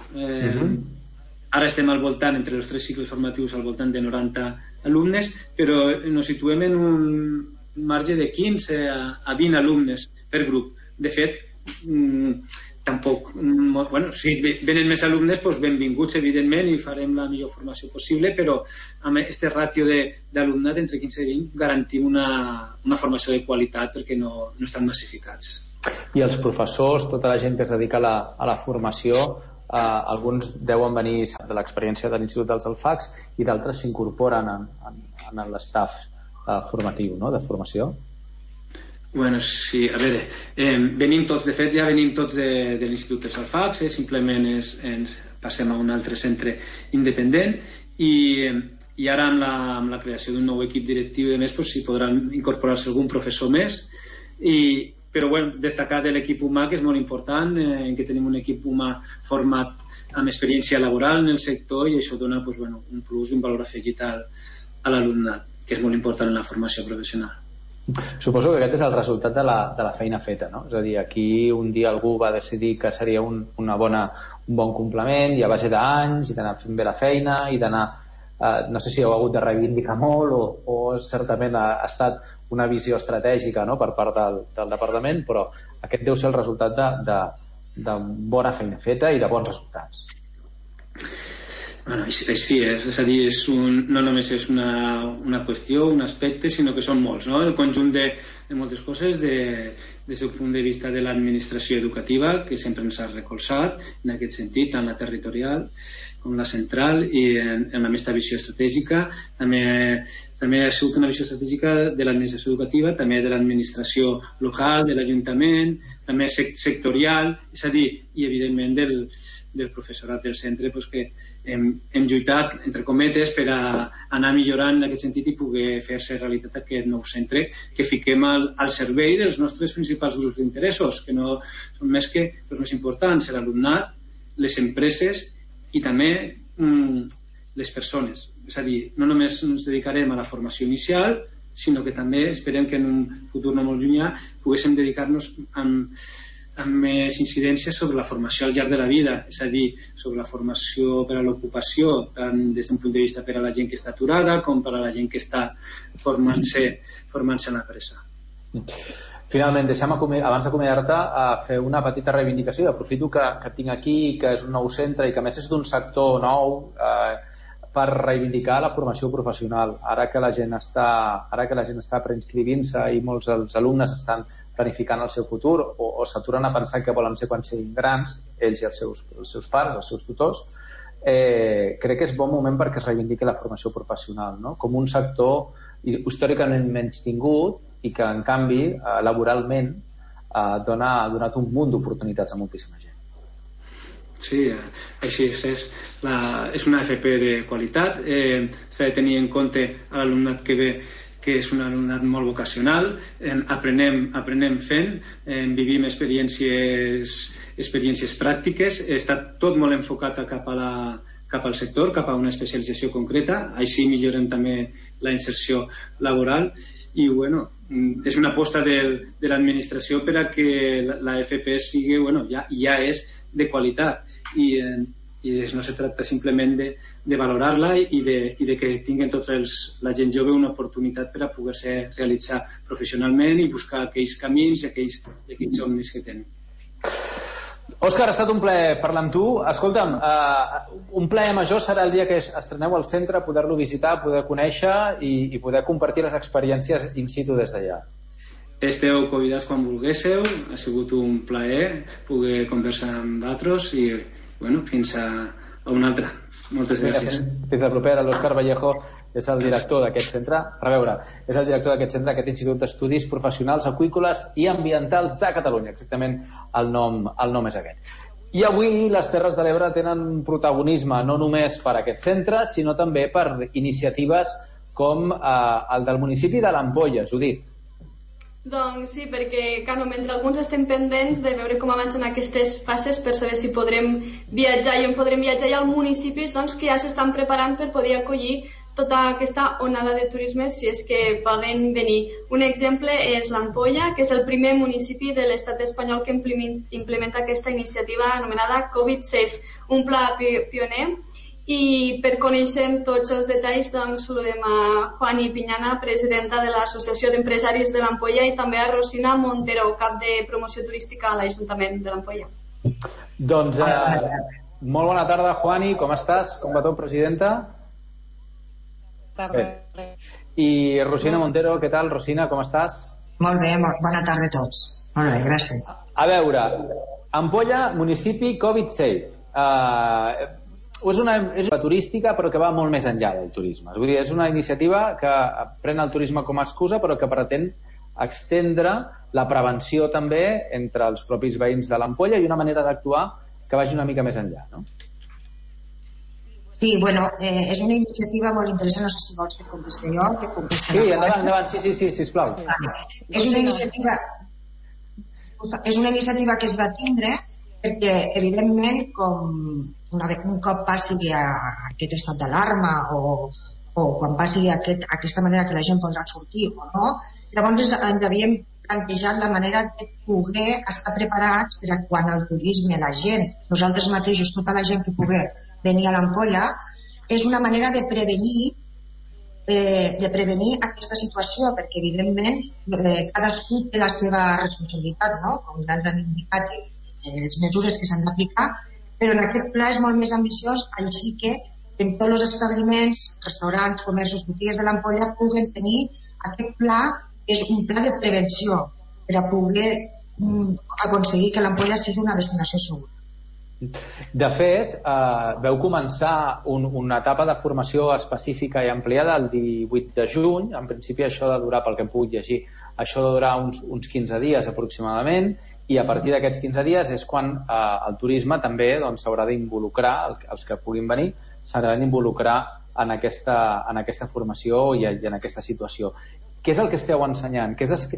Ara estem al voltant, entre els 3 cicles formatius, al voltant de 90 alumnes, però ens situem en un marge de 15 a 20 alumnes per grup. De fet, tampoc... si venen més alumnes, benvinguts, evidentment, i farem la millor formació possible, però amb aquest ràtio d'alumnat entre 15 i 20 garantim una formació de qualitat perquè no estan massificats. I els professors, tota la gent que es dedica a la formació, alguns deuen venir de l'experiència de l'Institut dels Alfacs i d'altres s'incorporen en l'estaf formatiu, no?, de formació. Sí, a veure, venim tots, de fet ja venim tots de l'Institut dels Alfacs, simplement ens passem a un altre centre independent i ara amb la creació d'un nou equip directiu i més s'hi podran incorporar-se algun professor més, però destacar de l'equip humà, que és molt important, que tenim un equip humà format amb experiència laboral en el sector, i això dona un plus i un valor afegit a l'alumnat, que és molt important en la formació professional. Suposo que aquest és el resultat de la feina feta, no? És a dir, aquí un dia algú va decidir que seria un bon complement, i a base d'anys i d'anar fent bé la feina i d'anar, no sé si heu hagut de reivindicar molt o certament ha estat una visió estratègica, no?, per part del departament, però aquest deu ser el resultat de bona feina feta i de bons resultats. Bueno, així és a dir, no només és una qüestió, un aspecte, sinó que són molts, no? El conjunt de moltes coses des del punt de vista de l'administració educativa, que sempre ens ha recolzat en aquest sentit, tant la territorial com la central, i en aquesta visió estratègica. També ha sigut una visió estratègica de l'administració educativa, també de l'administració local, de l'Ajuntament, també sectorial, és a dir, i evidentment del professorat del centre, que hem lluitat, entre cometes, per a anar millorant en aquest sentit i poder fer-se realitat aquest nou centre que fiquem al servei dels nostres principals grups d'interessos, que no són més que els més importants, l'alumnat, les empreses i també les persones. És a dir, no només ens dedicarem a la formació inicial, sinó que també esperem que en un futur no molt llunyà poguéssim dedicar-nos amb més incidència sobre la formació al llarg de la vida, és a dir, sobre la formació per a l'ocupació, tant des d'un punt de vista per a la gent que està aturada com per a la gent que està formant-se en l'empresa. Finalment, deixa'm, abans d'acomiadar-te, a fer una petita reivindicació. Aprofito que et tinc aquí, que és un nou centre i que a més és d'un sector nou, per reivindicar la formació professional. Ara que la gent està preinscrivint-se i molts dels alumnes estan planificant el seu futur o s'aturen a pensar què volen ser quan siguin grans, ells i els seus pares, els seus tutors, crec que és bon moment perquè es reivindiqui la formació professional, no? Com un sector històricament menystingut i que en canvi laboralment ha donat un munt d'oportunitats a moltíssima gent. Sí, així és. És una FP de qualitat, s'ha de tenir en compte l'alumnat que ve, que és un alumnat molt vocacional, aprenem fent, vivim experiències pràctiques, està tot molt enfocat cap al sector, cap a una especialització concreta, així millorem també la inserció laboral i bueno, és una aposta de l'administració per a que la FP sigui, ja és de qualitat i no se tracta simplement de valorar-la i de que tinguin la gent jove una oportunitat per a poder-se realitzar professionalment i buscar aquells camins i aquells somnis que tenen. Òscar, ha estat un plaer parlar amb tu. Escolta'm, un plaer major serà el dia que estreneu al centre, poder-lo visitar, poder conèixer i poder compartir les experiències in situ des d'allà. Esteu convidats quan volguéssiu, ha sigut un plaer poder conversar amb vosaltres i fins a una altra. Moltes gràcies. Fins a propera. L'Òscar Vallejo és el director d'aquest centre, és el director d'aquest centre, aquest Institut d'Estudis Professionals, Aqüícoles i Ambientals de Catalunya. Exactament el nom és aquest. I avui les Terres de l'Ebre tenen protagonisme no només per aquest centre, sinó també per iniciatives com el del municipi de l'Ampolla, Judit. Doncs sí, perquè mentre alguns estem pendents de veure com avancen aquestes fases per saber si podrem viatjar i on podrem viatjar, hi ha municipis que ja s'estan preparant per poder acollir tota aquesta onada de turisme si és que poden venir. Un exemple és l'Ampolla, que és el primer municipi de l'estat espanyol que implementa aquesta iniciativa anomenada Covid Safe, un pla pioner. I per conèixer tots els detalls saludem a Juani Piñana, presidenta de l'Associació d'Empresaris de l'Ampolla, i també a Rosina Montero, cap de promoció turística a l'Ajuntament de l'Ampolla. Doncs molt bona tarda, Juani, com estàs? Com va tot, presidenta? I Rosina Montero, què tal? Rosina, com estàs? Molt bé, bona tarda a tots. Molt bé, gràcies. A veure, Ampolla, municipi Covid Safe. És una turística però que va molt més enllà del turisme. Vull dir, és una iniciativa que pren el turisme com a excusa però que pretén extendre la prevenció també entre els propis veïns de l'Ampolla i una manera d'actuar que vagi una mica més enllà, no? Sí, és una iniciativa molt interessant, no sé si vols que contesti jo, que contesti Sí, endavant, sí, sisplau. És una iniciativa que es va tindre perquè, evidentment, un cop passi aquest estat d'alarma o quan passi aquesta manera que la gent podrà sortir o no, llavors ens havíem plantejat la manera de poder estar preparats per a quan el turisme, la gent, nosaltres mateixos, tota la gent que pugui venir a l'Ampolla, és una manera de prevenir aquesta situació, perquè evidentment cadascú té la seva responsabilitat, no? Com ja ens han indicat les mesures que s'han d'aplicar, però en aquest pla és molt més ambiciós, així que en tots els establiments, restaurants, comerços, botigues de l'Ampolla puguen tenir aquest pla, que és un pla de prevenció per a poder aconseguir que l'Ampolla sigui una destinació segura. De fet, veu començar una etapa de formació específica i ampliada el 18 de juny. En principi això ha de durar, pel que hem pogut llegir, això ha de durar uns 15 dies aproximadament, i a partir d'aquests 15 dies és quan el turisme també s'haurà d'involucrar, els que puguin venir s'hauran d'involucrar en aquesta formació i en aquesta situació. Què és el que esteu ensenyant?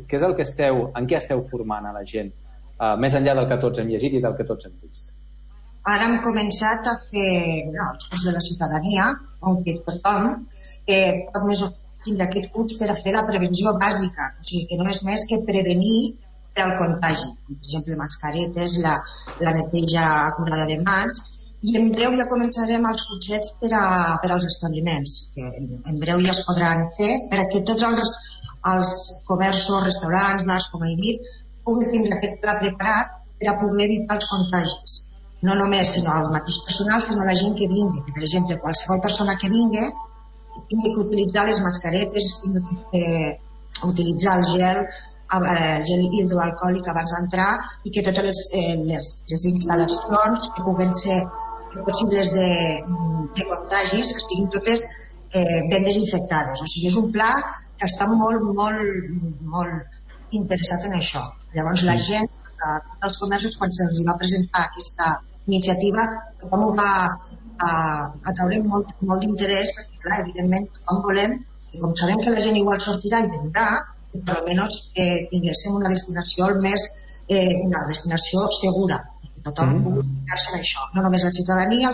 En què esteu formant a la gent? Més enllà del que tots hem llegit i del que tots hem vist. Ara hem començat a fer els curs de la ciutadania, on tothom pot més o menys tindre aquest curs per a fer la prevenció bàsica, o sigui que no és més que prevenir el contagi, per exemple mascaretes, la neteja acurada de mans, i en breu ja començarem els cursets per als establiments, que en breu ja es podran fer perquè tots els comerços, restaurants, bars, com he dit, puguin tindre aquest pla preparat per a poder evitar els contagis. No només sinó el mateix personal, sinó la gent que vingui. Per exemple, qualsevol persona que vingui tingui que utilitzar les mascaretes, tingui que utilitzar el gel hidroalcohòlic abans d'entrar, i que totes les instal·lacions que puguen ser possibles de contagis estiguin totes ben desinfectades. O sigui, és un pla que està molt, molt, molt interessat en això. Llavors la gent, els comerços, quan se'ls va presentar aquesta iniciativa, tothom ho va atraure molt d'interès, perquè clar, evidentment tothom volem, i com sabem que la gent igual sortirà i vendrà, que per almenys tinguéssim una destinació una destinació segura, que tothom pugui ficar-se en això, no només la ciutadania,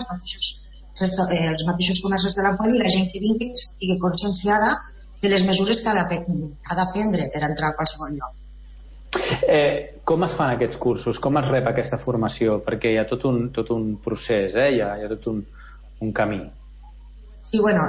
els mateixos comerços de l'Ampolla i la gent que vingui estigui conscienciada de les mesures que ha de prendre per entrar a qualsevol lloc. Com es fan aquests cursos? Com es rep aquesta formació? Perquè hi ha tot un procés, hi ha tot un camí. Sí, bueno,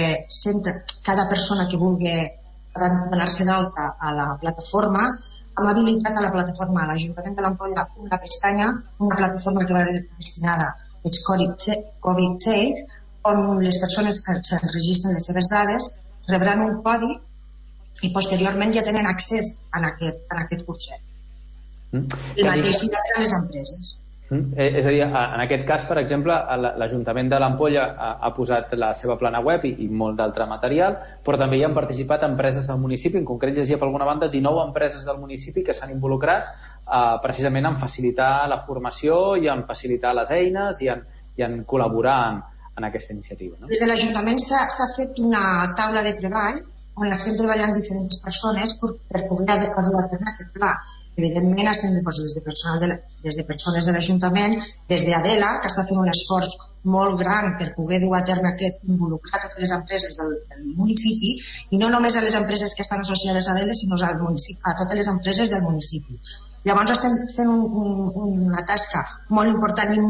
cada persona que vulgui donar-se d'alta a la plataforma, hem habilitat a la plataforma a l'Ajuntament de l'Ampolla una pestanya, una plataforma que va destinada als Covid Safe, on les persones que s'enregistren les seves dades rebran un codi i posteriorment ja tenen accés a aquest curset. El mateix hi ha per a les empreses. És a dir, en aquest cas, per exemple, l'Ajuntament de l'Ampolla ha posat la seva plana web i molt d'altre material, però també hi han participat empreses del municipi. En concret, llegia per alguna banda 19 empreses del municipi que s'han involucrat precisament en facilitar la formació i en facilitar les eines i en col·laborar en aquesta iniciativa. Des de l'Ajuntament s'ha fet una taula de treball on estem treballant diferents persones per poder dur a terme aquest pla. Evidentment estem des de persones de l'Ajuntament, des d'Adela, que està fent un esforç molt gran per poder dur a terme involucrar totes les empreses del municipi, i no només a les empreses que estan associades a Adela, sinó a totes les empreses del municipi. Llavors estem fent una tasca molt important i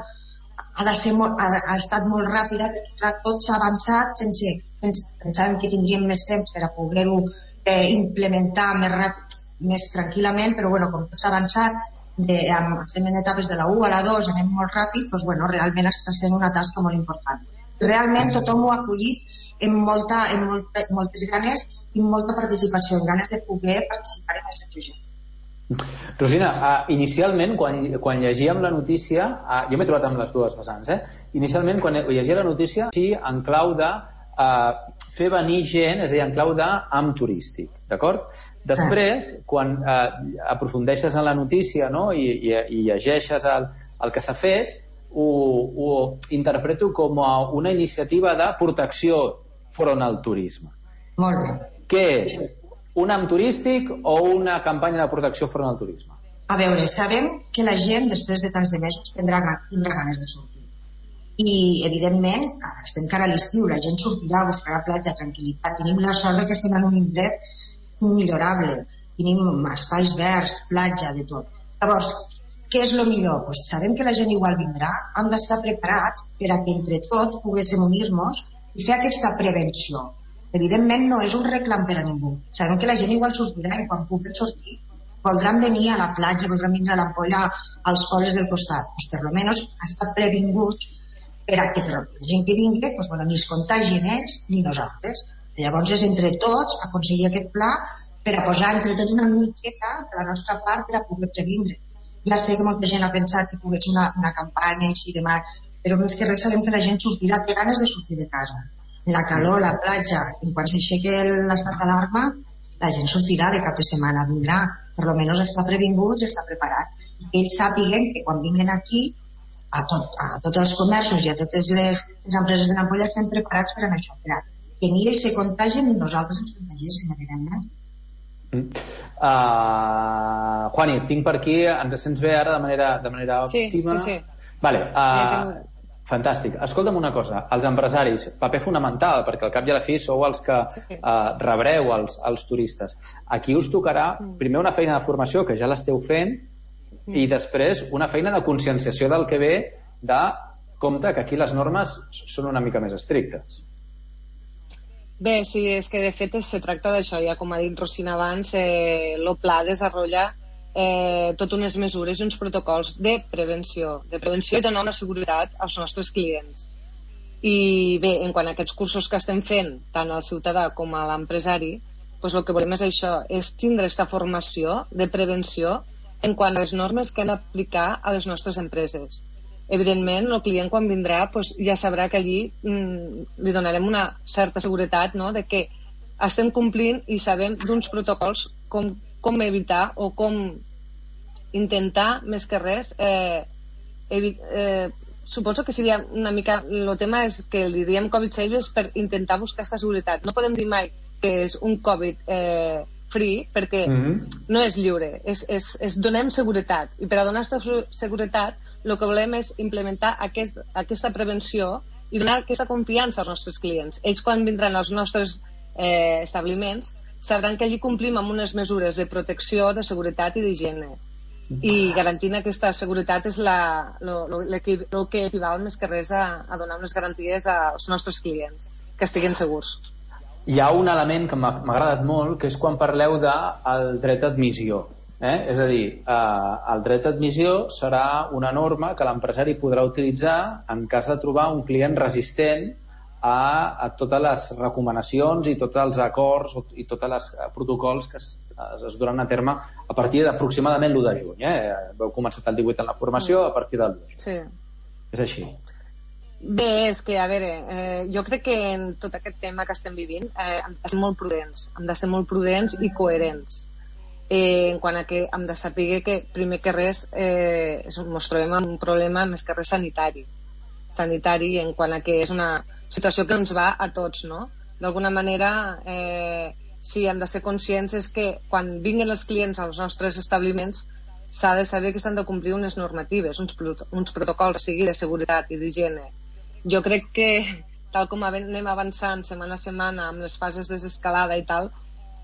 ha estat molt ràpida, perquè tot s'ha avançat pensàvem que tindríem més temps per a poder-ho implementar més tranquil·lament, però com tot s'ha avançat, estem en etapes de la 1 a la 2, anem molt ràpid, doncs realment està sent una tasca molt important. Realment tothom ho ha acollit amb moltes ganes i molta participació, amb ganes de poder participar en aquest projecte. Rosina, inicialment quan llegíem la notícia, jo m'he trobat amb les dues vessants, inicialment quan llegia la notícia en clau de fer venir gent, és a dir, en clau d'am turístic, d'acord? Després, quan aprofundeixes en la notícia i llegeixes el que s'ha fet, ho interpreto com una iniciativa de protecció front al turisme. Molt bé. Què és? Un am turístic o una campanya de protecció front al turisme? A veure, sabem que la gent després de tants de mesos tindrà ganes de sortir. I, evidentment, estem cara a l'estiu, la gent sortirà a buscar a platja, tranquil·litat. Tenim la sort que estem en un indret immillorable. Tenim espais verds, platja, de tot. Llavors, què és el millor? Sabem que la gent igual vindrà, hem d'estar preparats per a que entre tots poguéssim unir-nos i fer aquesta prevenció. Evidentment no és un reclam per a ningú. Sabem que la gent igual sortirà i quan puguen sortir voldran venir a la platja, voldran vindre a l'Ampolla als pobles del costat. Per almenys estar previnguts perquè la gent que vingui ni es contagin ells ni nosaltres. Llavors és entre tots aconseguir aquest pla per a posar entre tots una miqueta de la nostra part per a poder previndre. Ja sé que molta gent ha pensat que pogués una campanya així de mar, però més que res sabem que la gent sortirà, té ganes de sortir de casa. La calor, la platja, en quan s'aixequi l'estat d'alarma, la gent sortirà de cap de setmana, vindrà, per lo menys està previngut i està preparat. I ells sàpiguen que quan vinguin aquí, a tots els comerços i a totes les empreses de l'ampolla estem preparats per a això, que ni ells se contagien ni nosaltres ens contagiéssim, evidentment. Juani, tinc per aquí, ens sents bé ara de manera òptima? Sí. Vale, fantàstic. Escolta'm una cosa, els empresaris, paper fonamental, perquè al cap i a la fi sou els que rebreu els turistes. Aquí us tocarà primer una feina de formació, que ja l'esteu fent, i després una feina de conscienciació del que ve de compte que aquí les normes són una mica més estrictes. Bé, sí, és que de fet se tracta d'això, ja com ha dit Rosina abans, el pla desenvolupa tot unes mesures i uns protocols de prevenció i donar una seguretat als nostres clients. I bé, en quant a aquests cursos que estem fent, tant al ciutadà com a l'empresari, doncs el que volem és això, és tindre aquesta formació de prevenció en quant a les normes que han d'aplicar a les nostres empreses. Evidentment, el client quan vindrà ja sabrà que allí li donarem una certa seguretat, no?, de que estem complint i sabem d'uns protocols com evitar o com intentar, més que res, suposo que seria una mica, el tema és que li diem Covid safe és per intentar buscar aquesta seguretat. No podem dir mai que és un Covid free perquè no és lliure, és donem seguretat, i per a donar aquesta seguretat el que volem és implementar aquesta prevenció i donar aquesta confiança als nostres clients. Ells quan vindran als nostres establiments sabran que allí complim amb unes mesures de protecció, de seguretat i d'higiene, i garantint aquesta seguretat és el que equival més que res a donar unes garanties als nostres clients, que estiguin segurs. Hi ha un element que m'ha agradat molt, que és quan parleu del dret d'admissió. És a dir, el dret d'admissió serà una norma que l'empresari podrà utilitzar en cas de trobar un client resistent a totes les recomanacions i tots els acords i tots els protocols que es duran a terme a partir d'aproximadament l'1 de juny. Vau començar el 18 en la formació, a partir del 1 de juny. Sí. És així. Bé, és que, a veure, jo crec que en tot aquest tema que estem vivint hem de ser molt prudents, i coherents. En quant a que hem de saber que, primer que res, ens trobem amb un problema més que res sanitari, en quant a que és una situació que ens va a tots, no? D'alguna manera, sí, hem de ser conscients és que quan vinguin els clients als nostres establiments s'ha de saber que s'han de complir unes normatives, uns protocols, sigui de seguretat i d'higiene. Jo crec que, tal com anem avançant setmana a setmana amb les fases de desescalada i tal,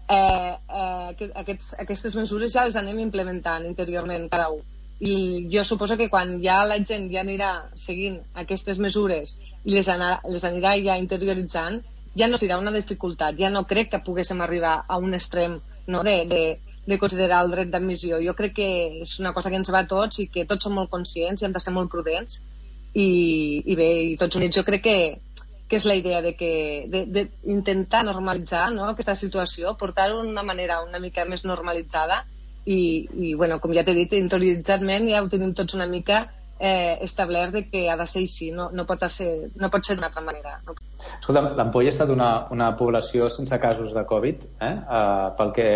aquestes mesures ja les anem implementant interiorment cada un, i jo suposo que quan ja la gent ja anirà seguint aquestes mesures i les anirà ja interioritzant, ja no serà una dificultat, ja no crec que poguéssim arribar a un extrem, no, de considerar el dret d'admissió. Jo crec que és una cosa que ens va a tots i que tots som molt conscients i hem de ser molt prudents i bé, i tots units. Jo crec que és la idea d'intentar normalitzar, no, aquesta situació, portar-ho d'una manera una mica més normalitzada i bueno, com ja t'he dit, interioritzadament ja ho tenim tots una mica establert de que ha de ser així, no pot ser d'una altra manera. Escolta, l'Ampolla ha estat una població sense casos de Covid, pel que...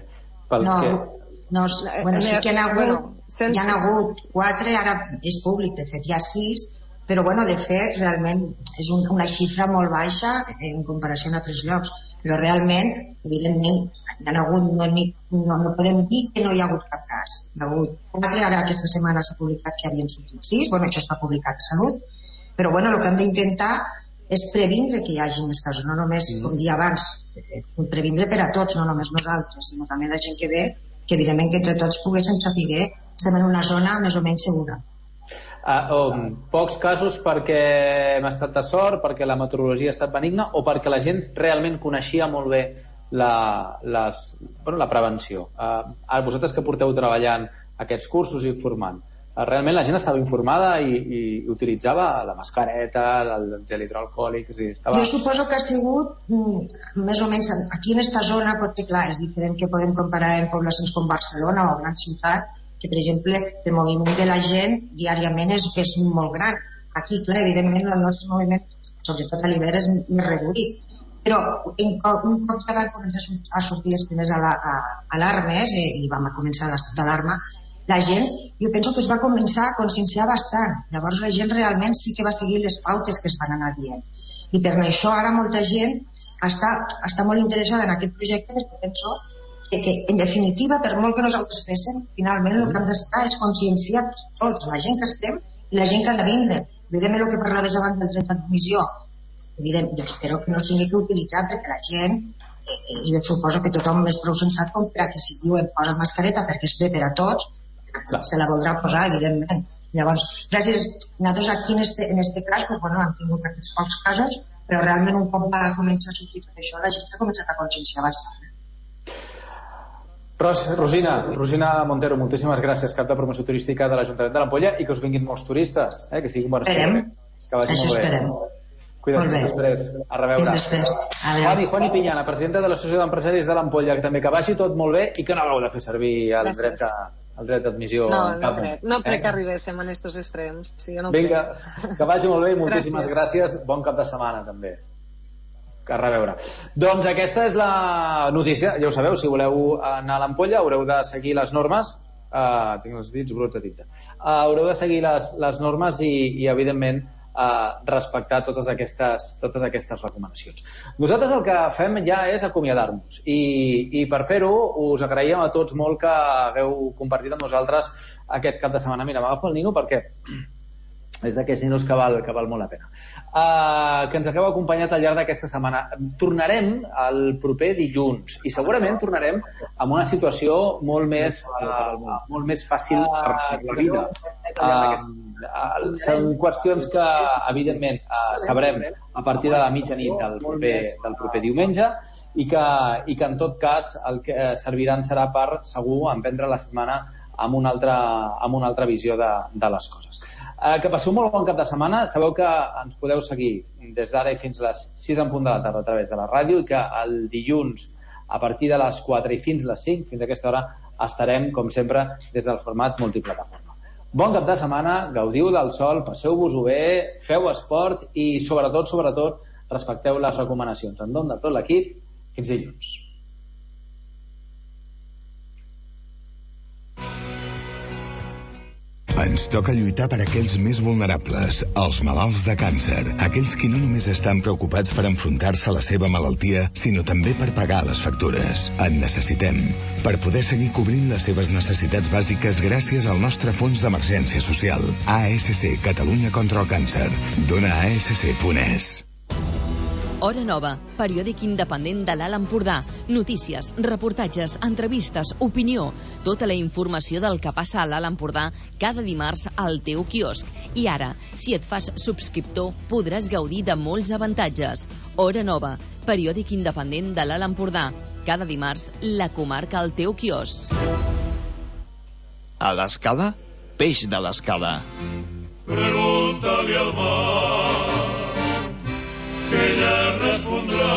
No, bueno, sí que hi ha hagut 4, ara és públic, de fet hi ha 6, però bueno, de fet realment és una xifra molt baixa en comparació amb altres llocs, però realment, evidentment, hi ha hagut, no podem dir que no hi ha hagut cap cas. Hi ha hagut 4, ara aquesta setmana s'ha publicat que havien sortit 6, bueno, això està publicat a Salut, però bueno, el que hem d'intentar és previndre que hi hagi més casos, no només, com dia abans, previndre per a tots, no només nosaltres, sinó també la gent que ve, que evidentment que entre tots poguéssim saber que estem en una zona més o menys segura. Pocs casos perquè hem estat de sort, perquè la meteorologia ha estat benigna o perquè la gent realment coneixia molt bé la prevenció. Vosaltres que porteu treballant aquests cursos i formant, realment la gent estava informada i utilitzava la mascareta, el gel hidroalcohòlic. Jo suposo que ha sigut més o menys aquí en esta zona, potser clar, és diferent que podem comparar en poblacions com Barcelona o gran ciutat, que per exemple el moviment de la gent diàriament és molt gran. Aquí, clar, evidentment el nostre moviment, sobretot a l'hivern, és més reduït. Però un cop que van començar a sortir les primeres alarmes i vam començar l'estat d'alarma, la gent, jo penso que es va començar a conscienciar bastant. Llavors la gent realment sí que va seguir les pautes que es van anar dient. I per això ara molta gent està molt interessada en aquest projecte, perquè penso que en definitiva, per molt que nosaltres féssim, finalment el que hem d'estar és conscienciar tots, la gent que estem i la gent que ha de vindre. Evidentment, el que parlaves abans del dret d'admissió, jo espero que no s'hagi d'utilitzar perquè la gent, jo suposo que tothom és prou sensat com per a que si diuen posa mascareta perquè és bé per a tots, se la voldrà posar, evidentment. Llavors, gràcies, nosaltres aquí en este cas, hem tingut aquests pocs casos, però realment un cop va començar a sortir tot això, la gent s'ha començat a conscienciar bastant. Rosina Montero, moltíssimes gràcies, cap de promoció turística de l'Ajuntament de l'Ampolla, i que us vinguin molts turistes, que siguin bones festes. Que vagi molt bé. Esperem. Cuida't després. A reveure. Juani Piñana, presidenta de l'Associació d'Empresaris de l'Ampolla, que també que vagi tot molt bé i que no haureu de fer servir el dret d'admissió. No crec que arribéssim a estos extrems. Vinga, que vagi molt bé i moltíssimes gràcies. Bon cap de setmana també. A reveure. Doncs aquesta és la notícia, ja ho sabeu, si voleu anar a l'Ampolla haureu de seguir les normes. Tinc els dits bruts de tinta. Haureu de seguir les normes i evidentment respectar totes aquestes recomanacions. Nosaltres el que fem ja és acomiadar-nos i per fer-ho us agraïm a tots molt que hagueu compartit amb nosaltres aquest cap de setmana. Mira, m'agafo el nino perquè és d'aquests ninos que val molt la pena, que ens hagueu acompanyat al llarg d'aquesta setmana. Tornarem el proper dilluns i segurament tornarem amb una situació molt més fàcil per la vida. Són qüestions que evidentment sabrem a partir de la mitjanit del proper diumenge i que en tot cas el que serviran serà per segur emprendre la setmana amb una altra visió de les coses. Que passeu molt bon cap de setmana. Sabeu que ens podeu seguir des d'ara i fins a les 6 en punt de la tarda a través de la ràdio i que el dilluns a partir de les 4 i fins a les 5, fins a aquesta hora, estarem, com sempre, des del format multiplataforma. Bon cap de setmana, gaudiu del sol, passeu-vos-ho bé, feu esport i sobretot, respecteu les recomanacions. En nom de tot l'equip, fins dilluns. Ens toca lluitar per aquells més vulnerables, els malalts de càncer, aquells que no només estan preocupats per enfrontar-se a la seva malaltia, sinó també per pagar les factures. En necessitem, per poder seguir cobrint les seves necessitats bàsiques gràcies al nostre fons d'emergència social. ASC, Catalunya contra el càncer. Dona ASC.es. Hora Nova, periòdic independent de l'Alt Empordà. Notícies, reportatges, entrevistes, opinió. Tota la informació del que passa a l'Alt Empordà cada dimarts al teu quiosc. I ara, si et fas subscriptor, podràs gaudir de molts avantatges. Hora Nova, periòdic independent de l'Alt Empordà. Cada dimarts, la comarca al teu quiosc. A l'Escala, peix de l'Escala. Pregunta-li al mar que ella respondrà.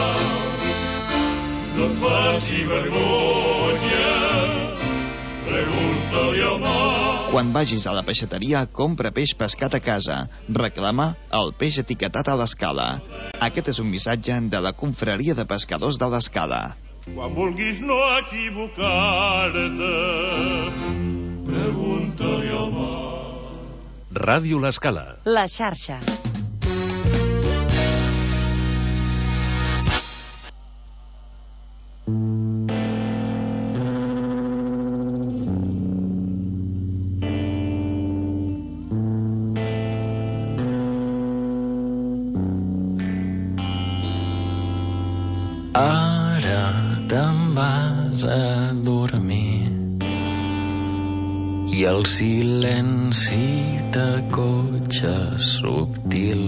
No et faci vergonya, pregunta-li al mar. Quan vagis a la peixateria, compra peix pescat a casa. Reclama el peix etiquetat a l'Escala. Aquest és un missatge de la Confraria de Pescadors de l'Escala. Quan vulguis no equivocar-te, pregunta-li al mar. Ràdio l'Escala. La xarxa. Ara te'n vas a dormir i el silenci t'acotxa subtil.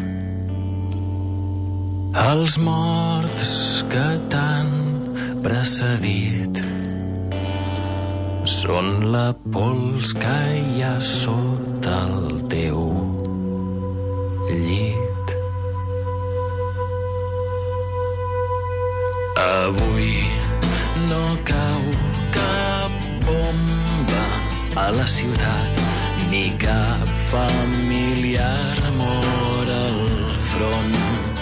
Els morts que t'han precedit són la pols que hi ha sota el teu llit. Avui no cau cap bomba a la ciutat, ni cap familiar mor al front.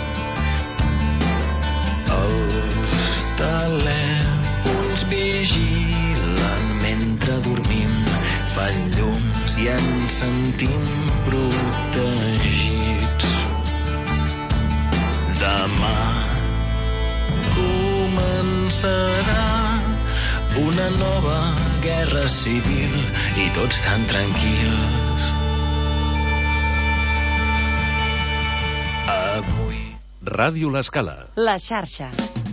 Els telèfons vigilen mentre dormim, fan llums i ens sentim protegits. Demà començarà una nova guerra civil i tots tan tranquils. Ràdio L'Escala. La xarxa.